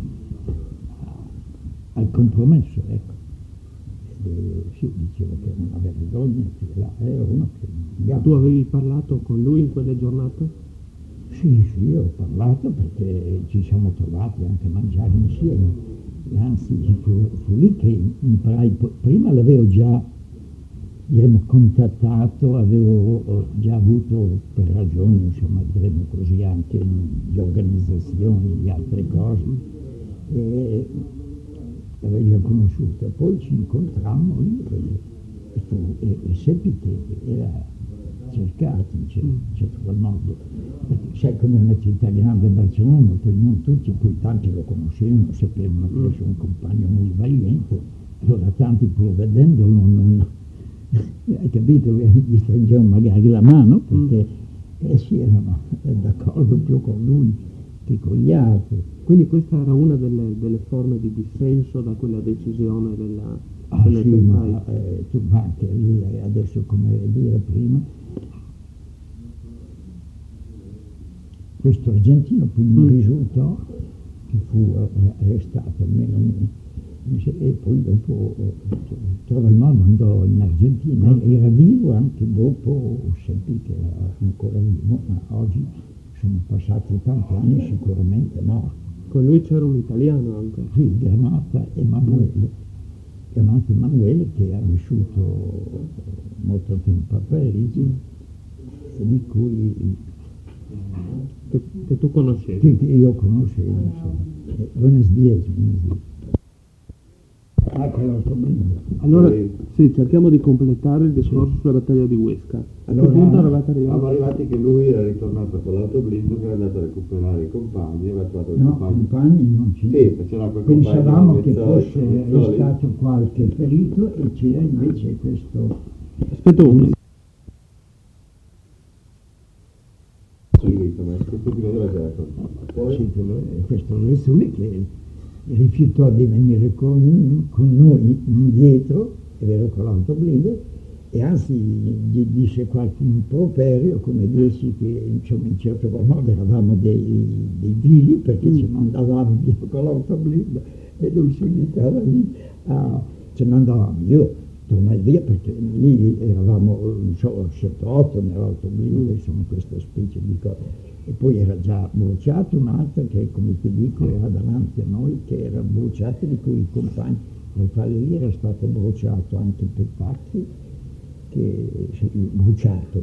a- al compromesso, ecco. E, sì, diceva che era una vergogna, che là era uno che non Tu avevi parlato con lui in quelle giornate? Sì, sì, ho parlato perché ci siamo trovati anche a mangiare insieme, e anzi fu, fu lì che imparai, po- prima l'avevo già diremmo, contattato, avevo eh, già avuto per ragioni, insomma, diremmo così, anche di organizzazioni, di altre cose, e l'avevo già conosciuta. Poi ci incontrammo lì e, e, fu, e, e seppi che era cercato in cer- in certo qual modo, perché sai come è una città grande, Barcellona, poi non tutti, poi tanti lo conoscevano, sapevano che era un compagno molto valiente, allora tanti pur vedendolo non, hai capito? Gli stringevano magari la mano perché mm. essi erano d'accordo più con lui che con gli altri. Quindi questa era una delle, delle forme di dissenso da quella decisione della, ah, delle sì, ma eh, tu ma anche lì adesso, come dire prima, questo argentino poi mi mm. risultò che fu arrestato almeno e poi dopo trova il modo, andò in Argentina, mm. era vivo anche dopo, sentì che era ancora vivo, ma oggi sono passati tanti anni, sicuramente morto. Con lui c'era un italiano anche. Sì, Granata Emanuele, Granata Emanuele che ha vissuto molto tempo a Parigi e di cui che, che tu conoscevi. Che, che io conoscevo, insomma. Buenos dias, buenos dias. Ah, allora, sì, cerchiamo di completare il discorso sì. sulla battaglia di Huesca. A allora, che punto eravate arrivati? Siamo arrivati che lui era ritornato con l'autoblindo, che era andato a recuperare i compagni, aveva trovato i no, compagni. compagni non ci sì, c'era quel pensavamo che mezzoli, fosse mezzoli. arrestato qualche ferito e c'era invece questo... Aspetta un Poi, sì, questo Resuli che rifiutò di venire con, con noi indietro, è vero, con l'autoblindo, e anzi gli disse qualche improperio, come dirsi che insomma, in certo modo eravamo dei, dei vili perché mm. ce ne andavamo via con l'autoblindo e lui si metteva lì, a, ce ne andavamo, io tornai via perché lì eravamo so, sette otto nell'autoblindo, insomma questa specie di cosa. E poi era già bruciato un'altra che, come ti dico, era davanti a noi, che era bruciata, di cui i compagni, nel quale lì era stato bruciato anche Petacchi, che sì, bruciato,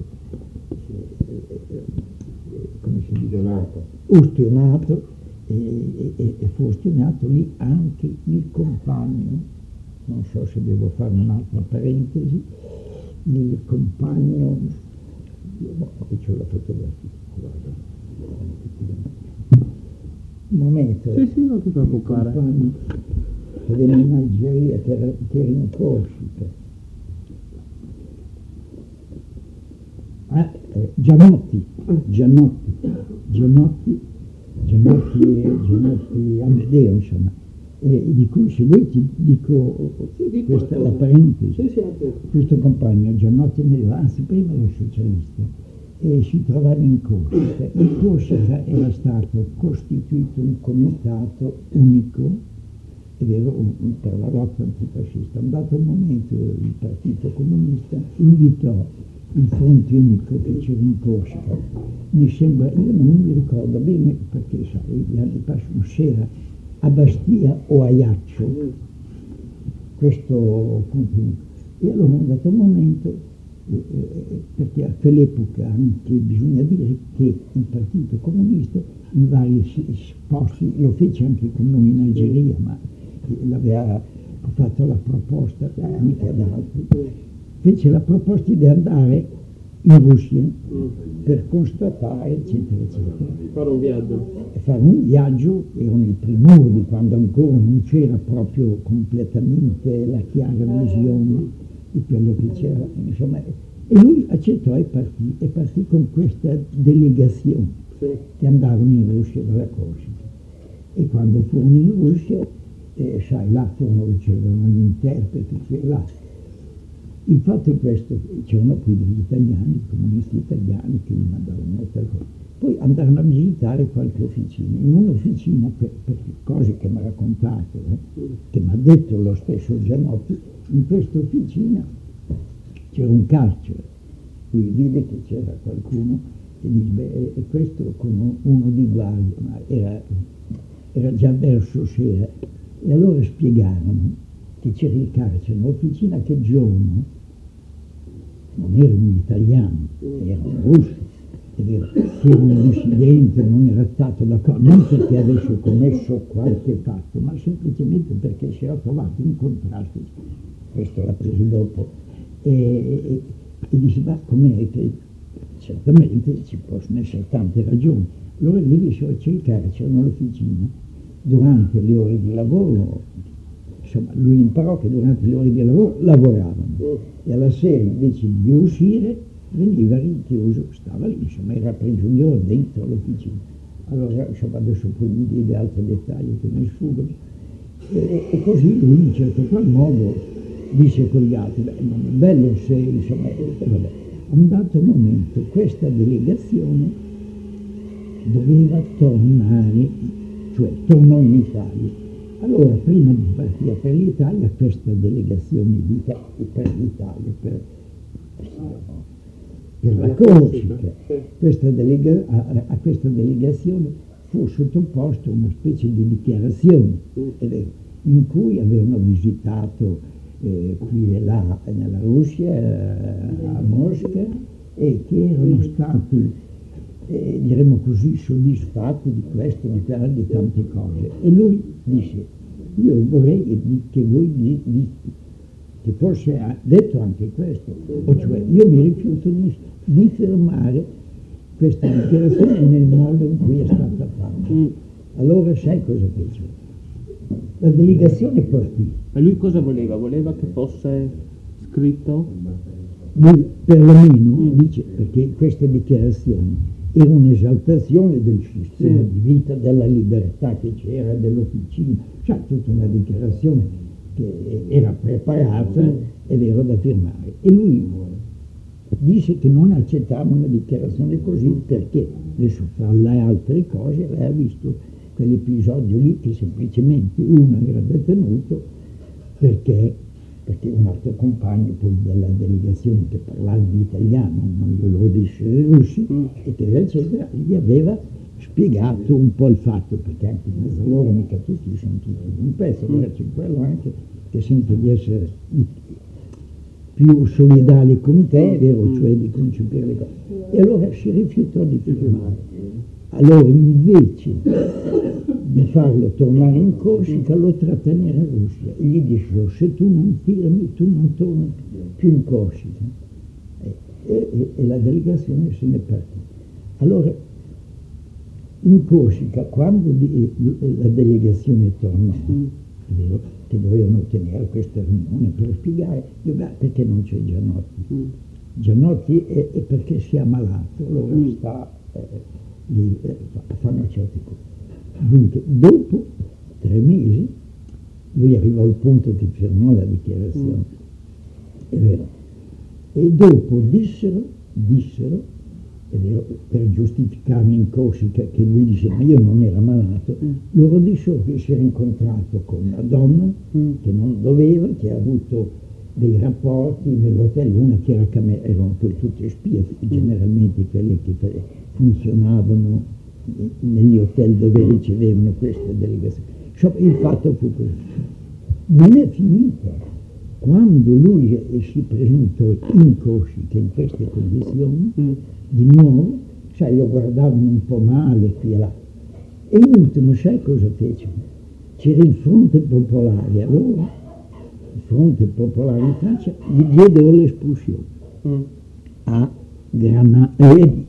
come si dice, ustionato, e, e, e fu ustionato lì anche il compagno, non so se devo fare un'altra parentesi, il compagno, io qui c'ho la fotografia, guarda. Un momento, sì, sì, non ti preoccupare. Che venne in Algeria, che era, che era in Corsica. Ah, eh, Gianotti, Gianotti, Gianotti, Gianotti, Gianotti Amedeo, insomma, e di cui se vuoi ti dico, sì, questa è la parentesi, sì, sì, questo compagno Gianotti Amedeo, anzi prima era socialista, e si trovava in Corsica. In Corsica era stato costituito un comitato unico, è vero, per la lotta antifascista. A un dato momento il Partito Comunista invitò il fronte unico che c'era in Corsica. Mi sembra, io non mi ricordo bene perché sai, gli anni passano, se era a Bastia o a Ajaccio, questo fronte unico. E allora a un dato momento, perché a quell'epoca anche bisogna dire che il Partito Comunista in vari posti lo fece anche con noi in Algeria, ma l'aveva fatto la proposta anche ad altri, fece la proposta di andare in Russia per constatare eccetera eccetera, fare un viaggio fare un viaggio, erano i primordi quando ancora non c'era proprio completamente la chiara visione di quello che c'era, insomma, e lui accettò e partì, e partì con questa delegazione sì. che andavano in Russia dalla Corsica. E quando furono in Russia, eh, sai, là furono, c'erano gli interpreti, cioè là. Il fatto è questo, c'erano poi degli italiani, comunisti italiani che li mandavano a mettere cose. Poi andarono a visitare qualche officina. In un'officina, per, per cose che mi ha raccontato, eh, che mi ha detto lo stesso Gianotti, in questa officina c'era un carcere. Lui vide che c'era qualcuno e dice, beh, e questo con uno di guardia, ma era, era già verso sera. E allora spiegarono che c'era il carcere, un'officina che giorno non erano italiani, erano russi. È vero, che era un dissidente, non era stato d'accordo, non perché avesse commesso qualche fatto, ma semplicemente perché si era trovato in contrasto, questo l'ha preso dopo, e, e, e dice, ma com'è che certamente ci possono essere tante ragioni. Allora lì diceva, c'è il carcere nell'officina, durante le ore di lavoro insomma, lui imparò che durante le ore di lavoro lavoravano e alla sera invece di uscire veniva rinchiuso, stava lì, insomma, era prigioniero dentro l'officina. Allora, insomma, adesso poi mi diede altri dettagli che mi sfuggono. E, e così lui in certo qual modo disse con gli altri, beh, non è bello se, insomma, e vabbè. A un dato momento questa delegazione doveva tornare, cioè tornò in Italia. Allora, prima di partire per l'Italia, questa delegazione di Italia, per l'Italia, per, per la Corsica, questa delega, a, a questa delegazione fu sottoposta una specie di dichiarazione in cui avevano visitato eh, qui e là nella Russia, eh, a Mosca, e che erano stati, eh, diremmo così, soddisfatti di questo, di quella, di tante cose. E lui dice, io vorrei che voi di, di, che fosse detto anche questo, o cioè io mi rifiuto di, di fermare questa dichiarazione nel modo in cui è stata fatta. Allora sai cosa fece? La delegazione partì. Ma lui cosa voleva? Voleva che fosse scritto? Lui perlomeno mm. dice, perché questa dichiarazione era un'esaltazione del sistema sì. di vita, della libertà che c'era, dell'officina, cioè tutta una dichiarazione che era preparata mm. ed era da firmare. E lui dice che non accettava una dichiarazione così perché, adesso fra le altre cose, aveva visto quell'episodio lì che semplicemente uno era detenuto perché, perché un altro compagno poi della delegazione che parlava di italiano, non glielo disse ai russi, mm. eccetera, eccetera, gli aveva spiegato un po' il fatto, perché anche in mezzo a loro mica tutti sono tutti un pezzo, allora c'è quello anche che sente di essere più solidali con te, è vero, cioè di concepire le cose. E allora si rifiutò di firmare. Allora invece di farlo tornare in Corsica lo trattenere in Russia e gli dissero se tu non firmi tu non torni più in Corsica. E, e, e la delegazione se ne partì. Allora in Corsica quando di, la delegazione tornò, è vero, che dovevano tenere questa riunione per spiegare, io, beh, perché non c'è Giannotti? Mm. Giannotti è, è perché si è ammalato, allora mm. sta, eh, lì, eh, fanno certe cose. Dunque, dopo tre mesi, lui arrivò al punto che firmò la dichiarazione, mm. è vero, e dopo dissero, dissero, è vero, per giustificarmi in Corsica che lui dice ma io non era malato, mm. loro dissero che si era incontrato con una donna mm. che non doveva, che ha avuto dei rapporti nell'hotel, una che era camera, erano poi tutte spie, mm. generalmente quelle che funzionavano negli hotel dove ricevevano queste delegazioni. Il fatto fu così. Non è finita. Quando lui si presentò in Corsica in queste condizioni, mm. di nuovo, sai, lo guardavano un po' male qui e là. E in ultimo, sai cosa fece? C'era il Fronte Popolare, allora, il Fronte Popolare in Francia, gli diedero l'espulsione mm. a Granada. Eh,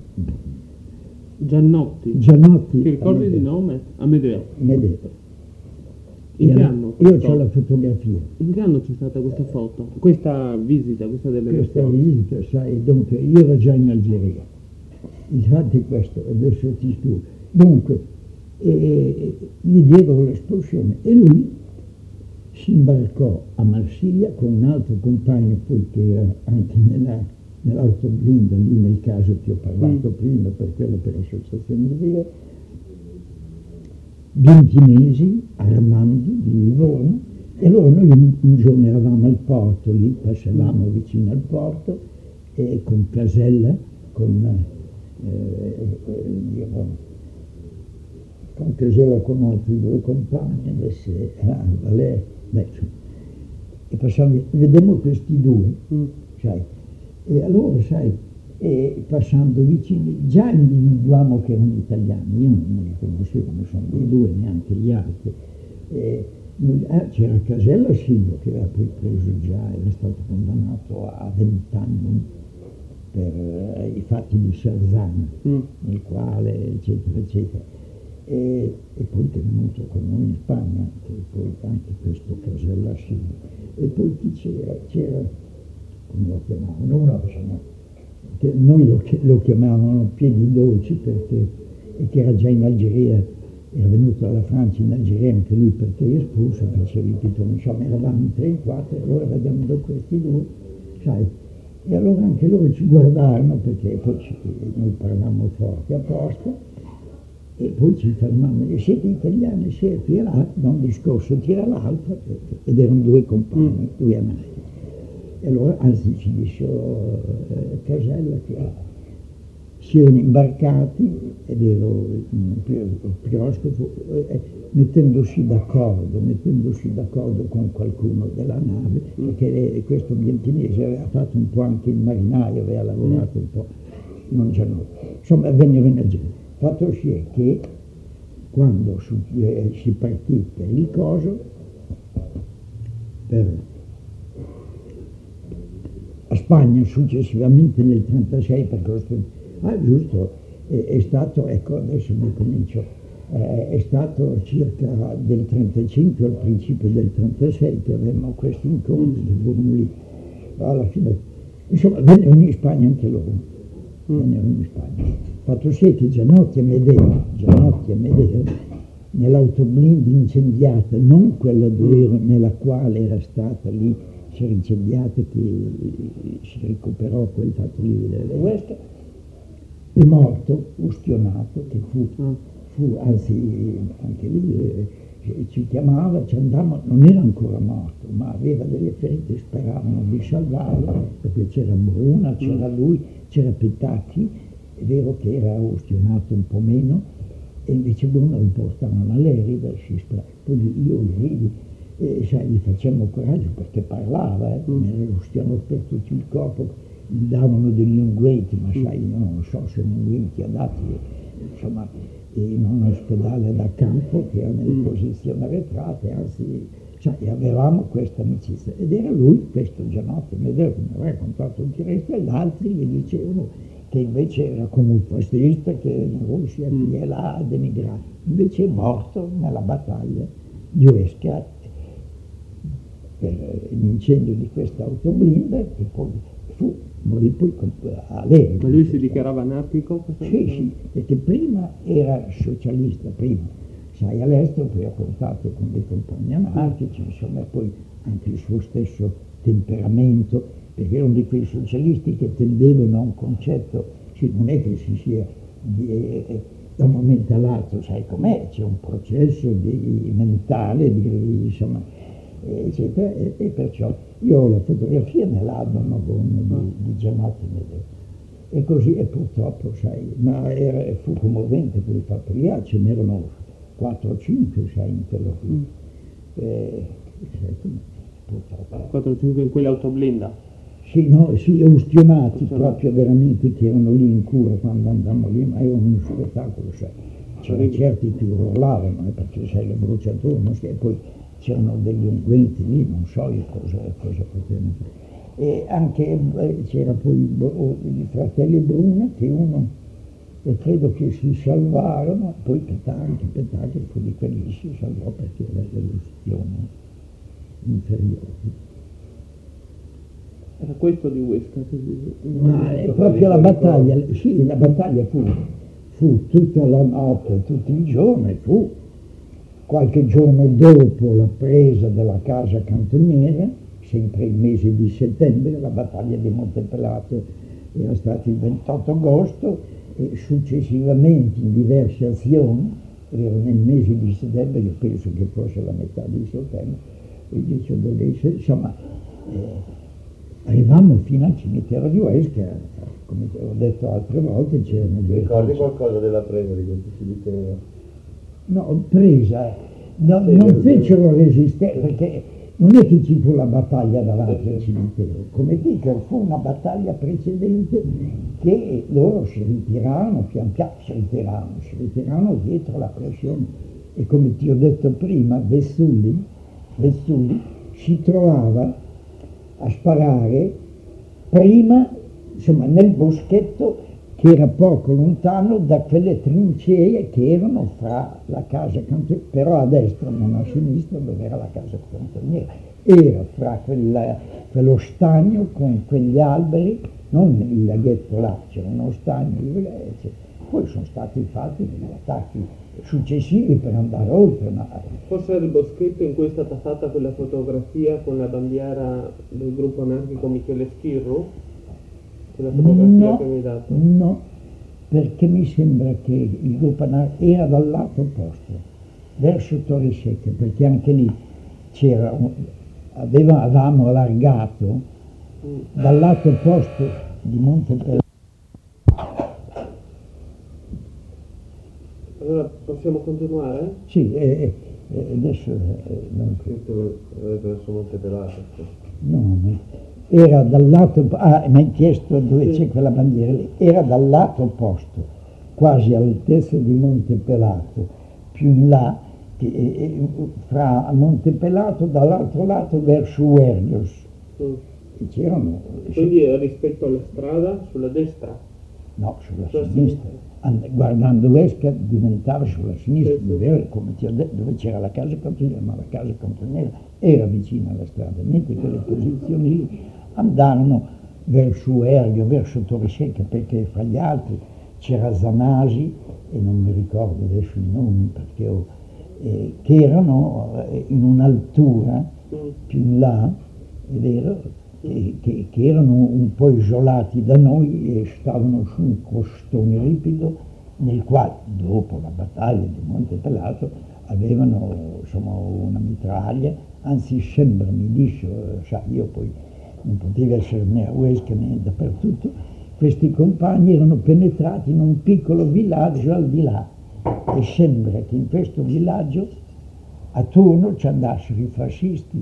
Giannotti. Giannotti. Ti ricordi di nome? Amedeo. Amedeo. In che anno? Io ho la fotografia. In che anno c'è stata questa foto? Questa visita, questa delegazione? Questa visita, sai, dunque, io ero già in Algeria. Infatti questo, adesso ti spiego. Dunque, eh, gli diedero l'espulsione e lui si imbarcò a Marsiglia con un altro compagno, poi che era anche nella, nell'autoblinda, lì nel caso che ho parlato mm. prima, per quello per l'associazione di Via, Bianchimesi, Armando di Livorno, e allora noi un, un giorno eravamo al porto, lì passavamo vicino al porto, e con Casella, con, eh, eh, con Casella con altri due compagni, adesso ah, lei, beh, e passavamo, vedemmo questi due, mm. sai, e allora sai, e passando vicino, già individuavamo che erano italiani, io non li conoscevo, non sono dei due, neanche gli altri. E, eh, c'era Casella Silvio che aveva poi preso già, era stato condannato a vent'anni per eh, i fatti di Sarzana, mm. nel quale, eccetera, eccetera. E, e poi che non venuto con noi in Spagna, che poi anche questo Casella sì, e poi chi c'era? C'era, come lo chiamavano? Uno, insomma, che noi lo, lo chiamavano Piedi Dolci perché, e che era già in Algeria, era venuto dalla Francia in Algeria anche lui perché è espulso, faceva il titolo, insomma eravamo in tre in quattro, e allora vedevamo da questi due, sai, e allora anche loro ci guardarono perché poi ci, noi parlavamo forte apposta, e poi ci fermavano, e siete italiani, siete, e là, non discorso, tira l'altro, ed erano due compagni, due amici. E allora, anzi, ci dissero eh, Casella che si erano imbarcati, ed ero in piroscafo, eh, mettendosi d'accordo, mettendosi d'accordo con qualcuno della nave, perché eh, questo biantinese aveva fatto un po' anche il marinaio, aveva lavorato un po', non c'è nulla. Insomma, vennero in Algeria. Fatto si è che quando su, eh, si partì per il coso, per, a Spagna successivamente nel trentasei, perché lo sto, ah giusto, è, è stato, ecco adesso mi comincio, eh, è stato circa del trentacinque al principio del trentasei che avevamo questi incontri, che furono lì, alla fine, insomma vennero in Spagna anche loro, vennero in Spagna. Fatto sì che Gianotti e Medeo, Gianotti e Medeo, nell'autoblind incendiata, non quella dove ero, nella quale era stata lì, si era incendiata, che si recuperò quel fatto lì delle Huesca, è morto, ustionato, che fu, fu anzi anche lì eh, ci chiamava, ci andavamo, non era ancora morto, ma aveva delle ferite, speravano di salvarlo, perché c'era Bruna, c'era lui, c'era Petacchi. È vero che era ustionato un po' meno, e invece Bruno lo portavano all'Erida, si spera. Poi io gli vidi, e sai, gli facevamo coraggio perché parlava, eh, mm. me lo ustionavano per tutto il corpo, gli davano degli unguenti, ma sai, io non so se unguenti adatti, insomma, in un ospedale da campo che era nelle mm. posizioni arretrate, anzi, sai, avevamo questa amicizia. Ed era lui, questo Gianotti, mi aveva raccontato tutti il resto, e gli altri gli dicevano che invece era come un fascista che in Russia mm. chi è là a denigrare, invece è morto nella battaglia di Huesca per l'incendio di questa autoblinda, e poi fu, morì poi a lei. Ma lui si dichiarava anarchico? Sì, sì, perché prima era socialista, prima, sai, all'estero, poi ha contatto con dei compagni anarchici, insomma, e poi anche il suo stesso temperamento, perché erano di quei socialisti che tendevano a un concetto, sì, non è che si sia di, eh, da un momento all'altro, sai com'è, c'è un processo di, mentale, di, insomma, eccetera, e, e perciò io ho la fotografia nell'album di, di Gianotti Medeo. E così, e purtroppo, sai, ma era, fu commovente quel fatto lì, ah, ce n'erano quattro o cinque, sai, in quello qui. Mm. Eh, sai, purtroppo. quattro o cinque in quell'autoblinda? Sì, no, sì, ustionati proprio veramente, che erano lì in cura quando andavamo lì, ma era uno spettacolo, sai. C'erano certi che urlavano, eh, perché sai, le bruciature, non so, e poi c'erano degli unguenti lì, non so io cosa, cosa potevano fare. E anche eh, c'era poi i fratelli Bruna, che uno, e credo che si salvarono, poi Petacchi, Petacchi fu di quelli che si salvò perché era dell'ustione inferiore. Era questo di Huesca? Ma è proprio la battaglia, sì, la battaglia fu, fu tutta la notte, tutti i giorni, fu qualche giorno dopo la presa della casa cantoniera, sempre il mese di settembre, la battaglia di Montepelato era stata il ventotto agosto, e successivamente in diverse azioni, era nel mese di settembre, io penso che fosse la metà di settembre, il diciottesimo, insomma, eh, arrivammo fino al cimitero di Huesca, come ho detto altre volte, c'erano due... Ricordi qualcosa della presa di questo cimitero? No, presa, no, non fecero resistenza, perché non è che ci fu la battaglia davanti al cimitero, come dico, fu una battaglia precedente che loro si ritirarono, pian piano si ritirarono, si ritirarono dietro la pressione, e come ti ho detto prima, Vezzulli, Vezzulli si trovava a sparare prima, insomma, nel boschetto che era poco lontano da quelle trincee che erano fra la casa cantoniera, però a destra, non a sinistra, dove era la casa cantoniera, era fra quella, quello stagno con quegli alberi, non il laghetto là, c'era uno stagno, poi sono stati fatti degli attacchi successivi per andare oltre. Ma... Forse il boschetto in cui è stata fatta quella fotografia con la bandiera del gruppo anarchico Michele Schirru? Quella fotografia no, che mi hai dato? No, perché mi sembra che il gruppo anarchico era dal lato opposto, verso Torre Secca, perché anche lì c'era, aveva, avevamo allargato mm. dal lato opposto di Montepello. Allora possiamo continuare? Sì, eh, eh, adesso eh, non credo verso Montepelato. No, no, era dal lato, ah, mi hai chiesto dove sì. C'è quella bandiera lì, era dal lato opposto, quasi all'altezza di Montepelato, più in là, che, eh, fra Montepelato dall'altro lato verso Uergos. Mm. E c'erano. Quindi sì. Rispetto alla strada, sulla destra? No, sulla, sulla sinistra. sinistra. Guardando Vesca diventava sulla sinistra, sì, dove, come ti ho detto, dove c'era la casa cantoniera, ma la casa cantoniera era vicina alla strada, mentre quelle posizioni lì andarono verso Ergio, verso Torre Secca, perché fra gli altri c'era Zanasi, e non mi ricordo adesso i nomi, perché ho, eh, che erano eh, in un'altura più in là, è vero, Che, che, che erano un po' isolati da noi e stavano su un costone ripido nel quale, dopo la battaglia di Montepelato, avevano insomma una mitraglia, anzi sembra, mi dice, sa, io poi non potevo essere né a Huesca né dappertutto, questi compagni erano penetrati in un piccolo villaggio al di là e sembra che in questo villaggio a turno ci andassero i fascisti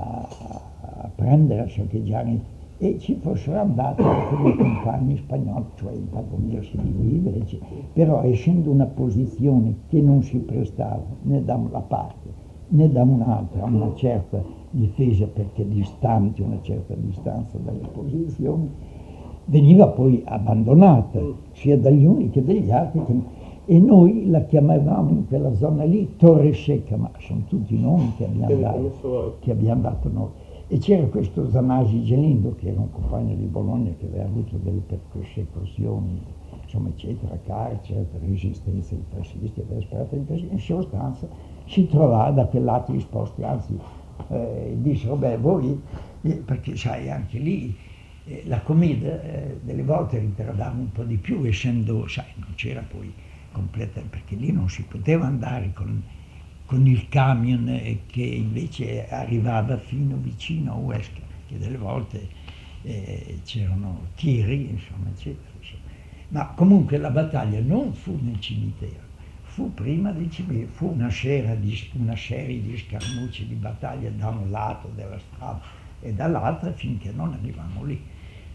a a prendere, a saccheggiare, e ci fossero andati anche dei compagni spagnoli, cioè impadronirsi di vivere, eccetera. Però essendo una posizione che non si prestava né da una parte né da un'altra a una certa difesa, perché distante, una certa distanza dalle posizioni, veniva poi abbandonata sia dagli uni che dagli altri, e noi la chiamavamo in quella zona lì Torre Secca, ma sono tutti i nomi che abbiamo dato, che abbiamo dato noi. E c'era questo Zanasi Gelindo, che era un compagno di Bologna, che aveva avuto delle persecuzioni, insomma, eccetera, carcere, resistenza ai fascisti, aveva sparato ai fascisti. In sostanza si trovava da quel lato disposti, anzi eh, dissero, beh, voi, eh, perché sai, anche lì eh, la comida eh, delle volte ritardava un po' di più, essendo, sai, non c'era poi completa, perché lì non si poteva andare con... con il camion che invece arrivava fino vicino a Huesca, che delle volte eh, c'erano tiri, insomma, eccetera, insomma. Ma comunque la battaglia non fu nel cimitero, fu prima del cimitero, fu una serie di, una serie di scaramucce di battaglia da un lato della strada e dall'altra finché non arrivavamo lì.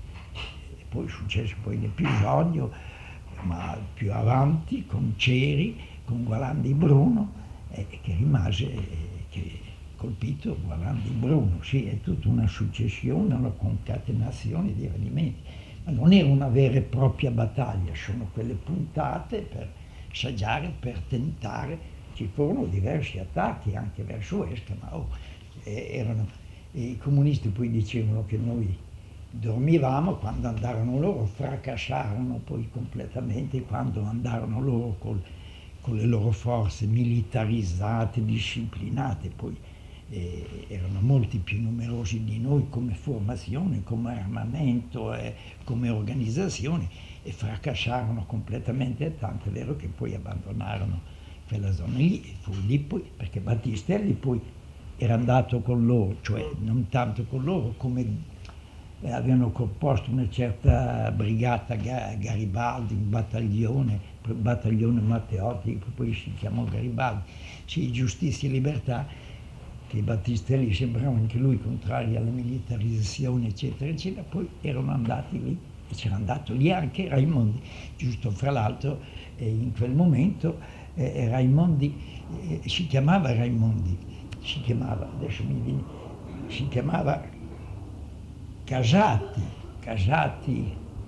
E poi successe poi l'episodio, ma più avanti, con Ceri, con Gualandi Bruno, Eh, che rimase eh, che colpito Gualandi Bruno. Sì, è tutta una successione, una concatenazione di avvenimenti, ma non era una vera e propria battaglia, sono quelle puntate per assaggiare, per tentare. Ci furono diversi attacchi anche verso Est, ma oh, eh, erano, eh, i comunisti poi dicevano che noi dormivamo, quando andarono loro fracassarono poi completamente, quando andarono loro col con le loro forze militarizzate, disciplinate, poi eh, erano molti più numerosi di noi come formazione, come armamento, eh, come organizzazione, e fracassarono completamente, tanto è vero che poi abbandonarono quella zona lì, e fu lì poi, perché Battistelli poi era andato con loro, cioè non tanto con loro, come eh, avevano composto una certa brigata Garibaldi, un battaglione, battaglione Matteotti, che poi si chiamò Garibaldi, sì, Giustizia e Libertà, che Battistelli sembrava anche lui contrario alla militarizzazione, eccetera, eccetera, poi erano andati lì, e c'era andato lì anche Raimondi, giusto fra l'altro, eh, in quel momento eh, Raimondi, eh, si chiamava Raimondi, si chiamava, adesso mi viene, si chiamava Casati, Casati,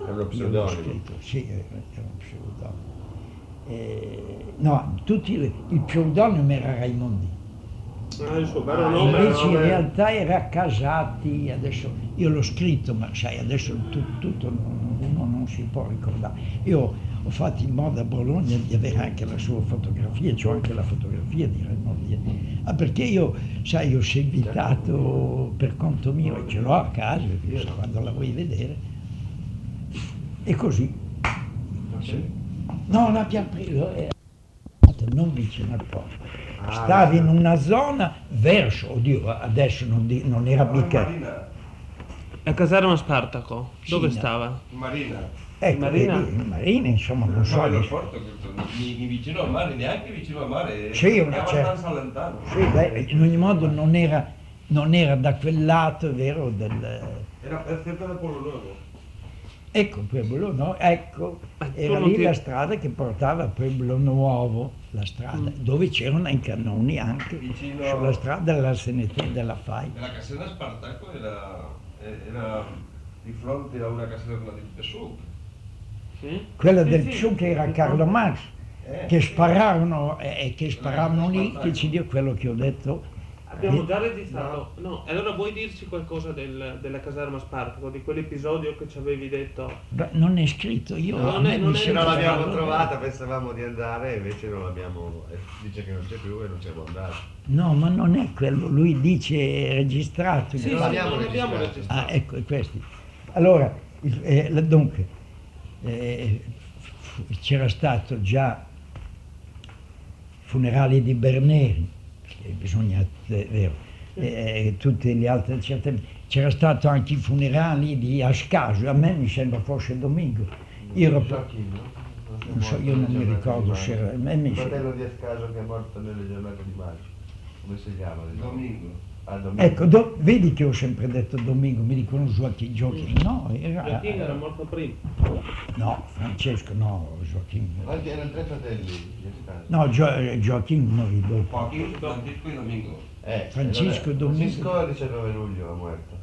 È uno Io l'ho pseudonimo. scritto, sì, era un pseudonimo. Eh, no, tutti le- il pseudonimo era Raimondi. Ah, il suo vero Ah, nome Invece in nome- realtà era Casati, adesso io l'ho scritto, ma sai, adesso tu- tutto non- uno non si può ricordare. Io ho fatto in modo a Bologna di avere anche la sua fotografia, c'ho anche la fotografia di Raimondi. Ah, perché io, sai, ho seguitato per conto mio, ce l'ho a casa, quando la vuoi vedere. E così. No, non abbiamo preso, era non vicino al porto. Ah, Stavi in certo. una zona verso, oddio, adesso non, di- non era mica. Marina, A caserma Spartaco, dove Sì, no. stava? Marina. Ecco, Marina? vedi, in Marina, insomma, non so. No, adesso- l'aeroporto, ni, ni vicino al mare, neanche vicino al mare, Sì, è una abbastanza certa- lontano. Sì, beh, in ogni modo non era, non era da quel lato, vero, del. Era per cerca del Polo Nuovo. Ecco, Pueblo Nuovo, ecco, Eh, tu era non lì ti- la strada che portava a Pueblo Nuovo, la strada, Mm. dove c'erano i cannoni anche, Vicino- sulla strada della S N T della F A I. E la caserma Spartaco era, era di fronte a una caserma di Pesù. Sì? Quella Sì, del sì. P S U che era Carlo Marx, Eh. che spararono, e che sparavano lì, che ci dio quello che ho detto. Abbiamo Eh, già registrato. No, allora vuoi dirci qualcosa del- della caserma Spartaco, di quell'episodio che ci avevi detto? beh, non è scritto, io No, a non me è- mi non è- Se sembra- non l'abbiamo no, trovata, pensavamo di andare, invece non l'abbiamo. eh, Dice che non c'è più e non siamo andati. No, ma non è quello, lui dice è registrato. Sì, non sì, l'abbiamo non l'abbiamo registrato. registrato. Ah, ecco, è questi. Allora, il- eh, la- dunque, eh, fu- c'era stato già funerali di Berneri, che bisogna, è vero, eh, tutti gli altri certamente. C'era stato anche i funerali di Ascasio, a me mi sembra fosse Domingo. Io ero, Gioacchino? non so, io non mi ricordo se era, a me mi Il sembra. fratello di Ascaso che è morto nelle giornate di maggio. Come si chiama? di nome? Domingo. Ah, Domingo. Ecco, do- vedi che ho sempre detto Domingo, mi dicono Gioacchino, Gioacchino, no, era, Gioacchino era morto prima. no, Francesco, no, Gioacchino. Quanti erano tre fratelli di Ascaso? No, Gio- Gioacchino morì dopo. Joaquín, Francisco e Domingo. Eh, Francisco allora, Domingo. Francisco il diciannove luglio è morto.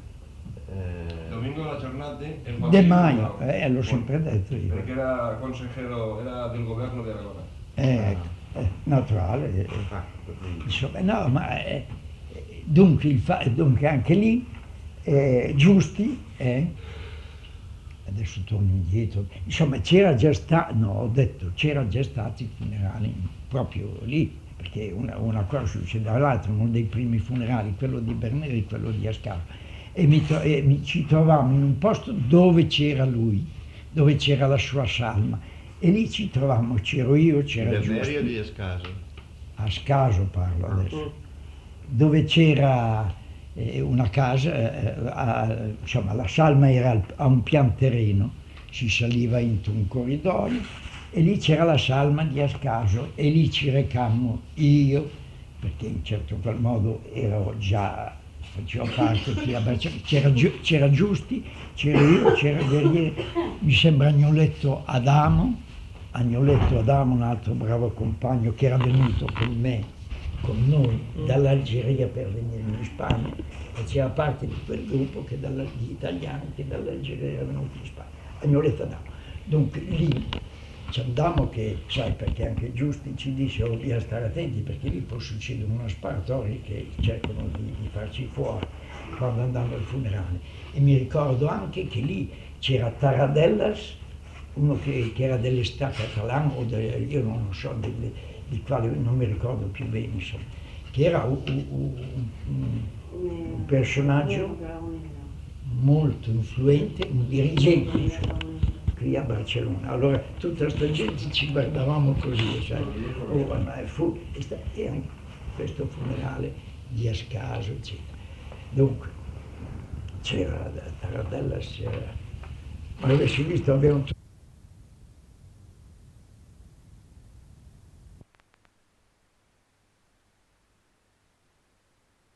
Eh, Domingo la giornata e Joaquín De Maio, no. eh, l'ho sempre detto io. Perché era consejero, era del governo di Aragona. Eh, eh, naturale. eh, ah, quindi- Insomma, no, ma eh, eh, dunque, il fa- dunque anche lì, eh, Giusti, eh, adesso torno indietro, insomma c'era già stato, no, ho detto, c'era già stati i funerali proprio lì, perché una, una cosa succedeva all'altra, uno dei primi funerali, quello di Berneri, quello di Ascaro, e, mi tro- e mi- ci trovavamo in un posto dove c'era lui, dove c'era la sua salma, e lì ci trovavamo, c'ero io, c'era Di Bernerio o Giusti, di Ascaso? a Scaso parlo adesso, Mm. dove c'era eh, una casa, eh, a- insomma la salma era al- a un pian terreno, si saliva in un corridoio e lì c'era la salma di Ascaso e lì ci recammo io, perché in certo qual modo ero già, facevo parte qui a Barcellona, c'era, Giu- c'era Giusti, c'era io, c'era Guerrieri, mi sembra Agnoletto Adamo, Agnoletto Adamo, un altro bravo compagno che era venuto con me, con noi dall'Algeria per venire in Spagna, faceva parte di quel gruppo che dalla, di italiani che dall'Algeria erano venuti in Spagna, Agnoletto Adamo. Dunque lì ci andammo che, sai, perché anche Giusti ci dice oh, bisogna stare attenti perché lì può succedere una sparatoria che cercano di, di farci fuori quando andavamo al funerale. E mi ricordo anche che lì c'era Taradellas, uno che, che era dell'Estat catalano, o de, io non lo so di, di quale, non mi ricordo più bene, insomma, che era un, un, un, un personaggio molto influente, un dirigente, insomma, qui a Barcellona. Allora tutta questa gente ci guardavamo così, sai, oh, ma fu, e anche questo funerale di Ascaso, eccetera. Dunque, c'era Taradellas, c'era, ma avessi visto, avevano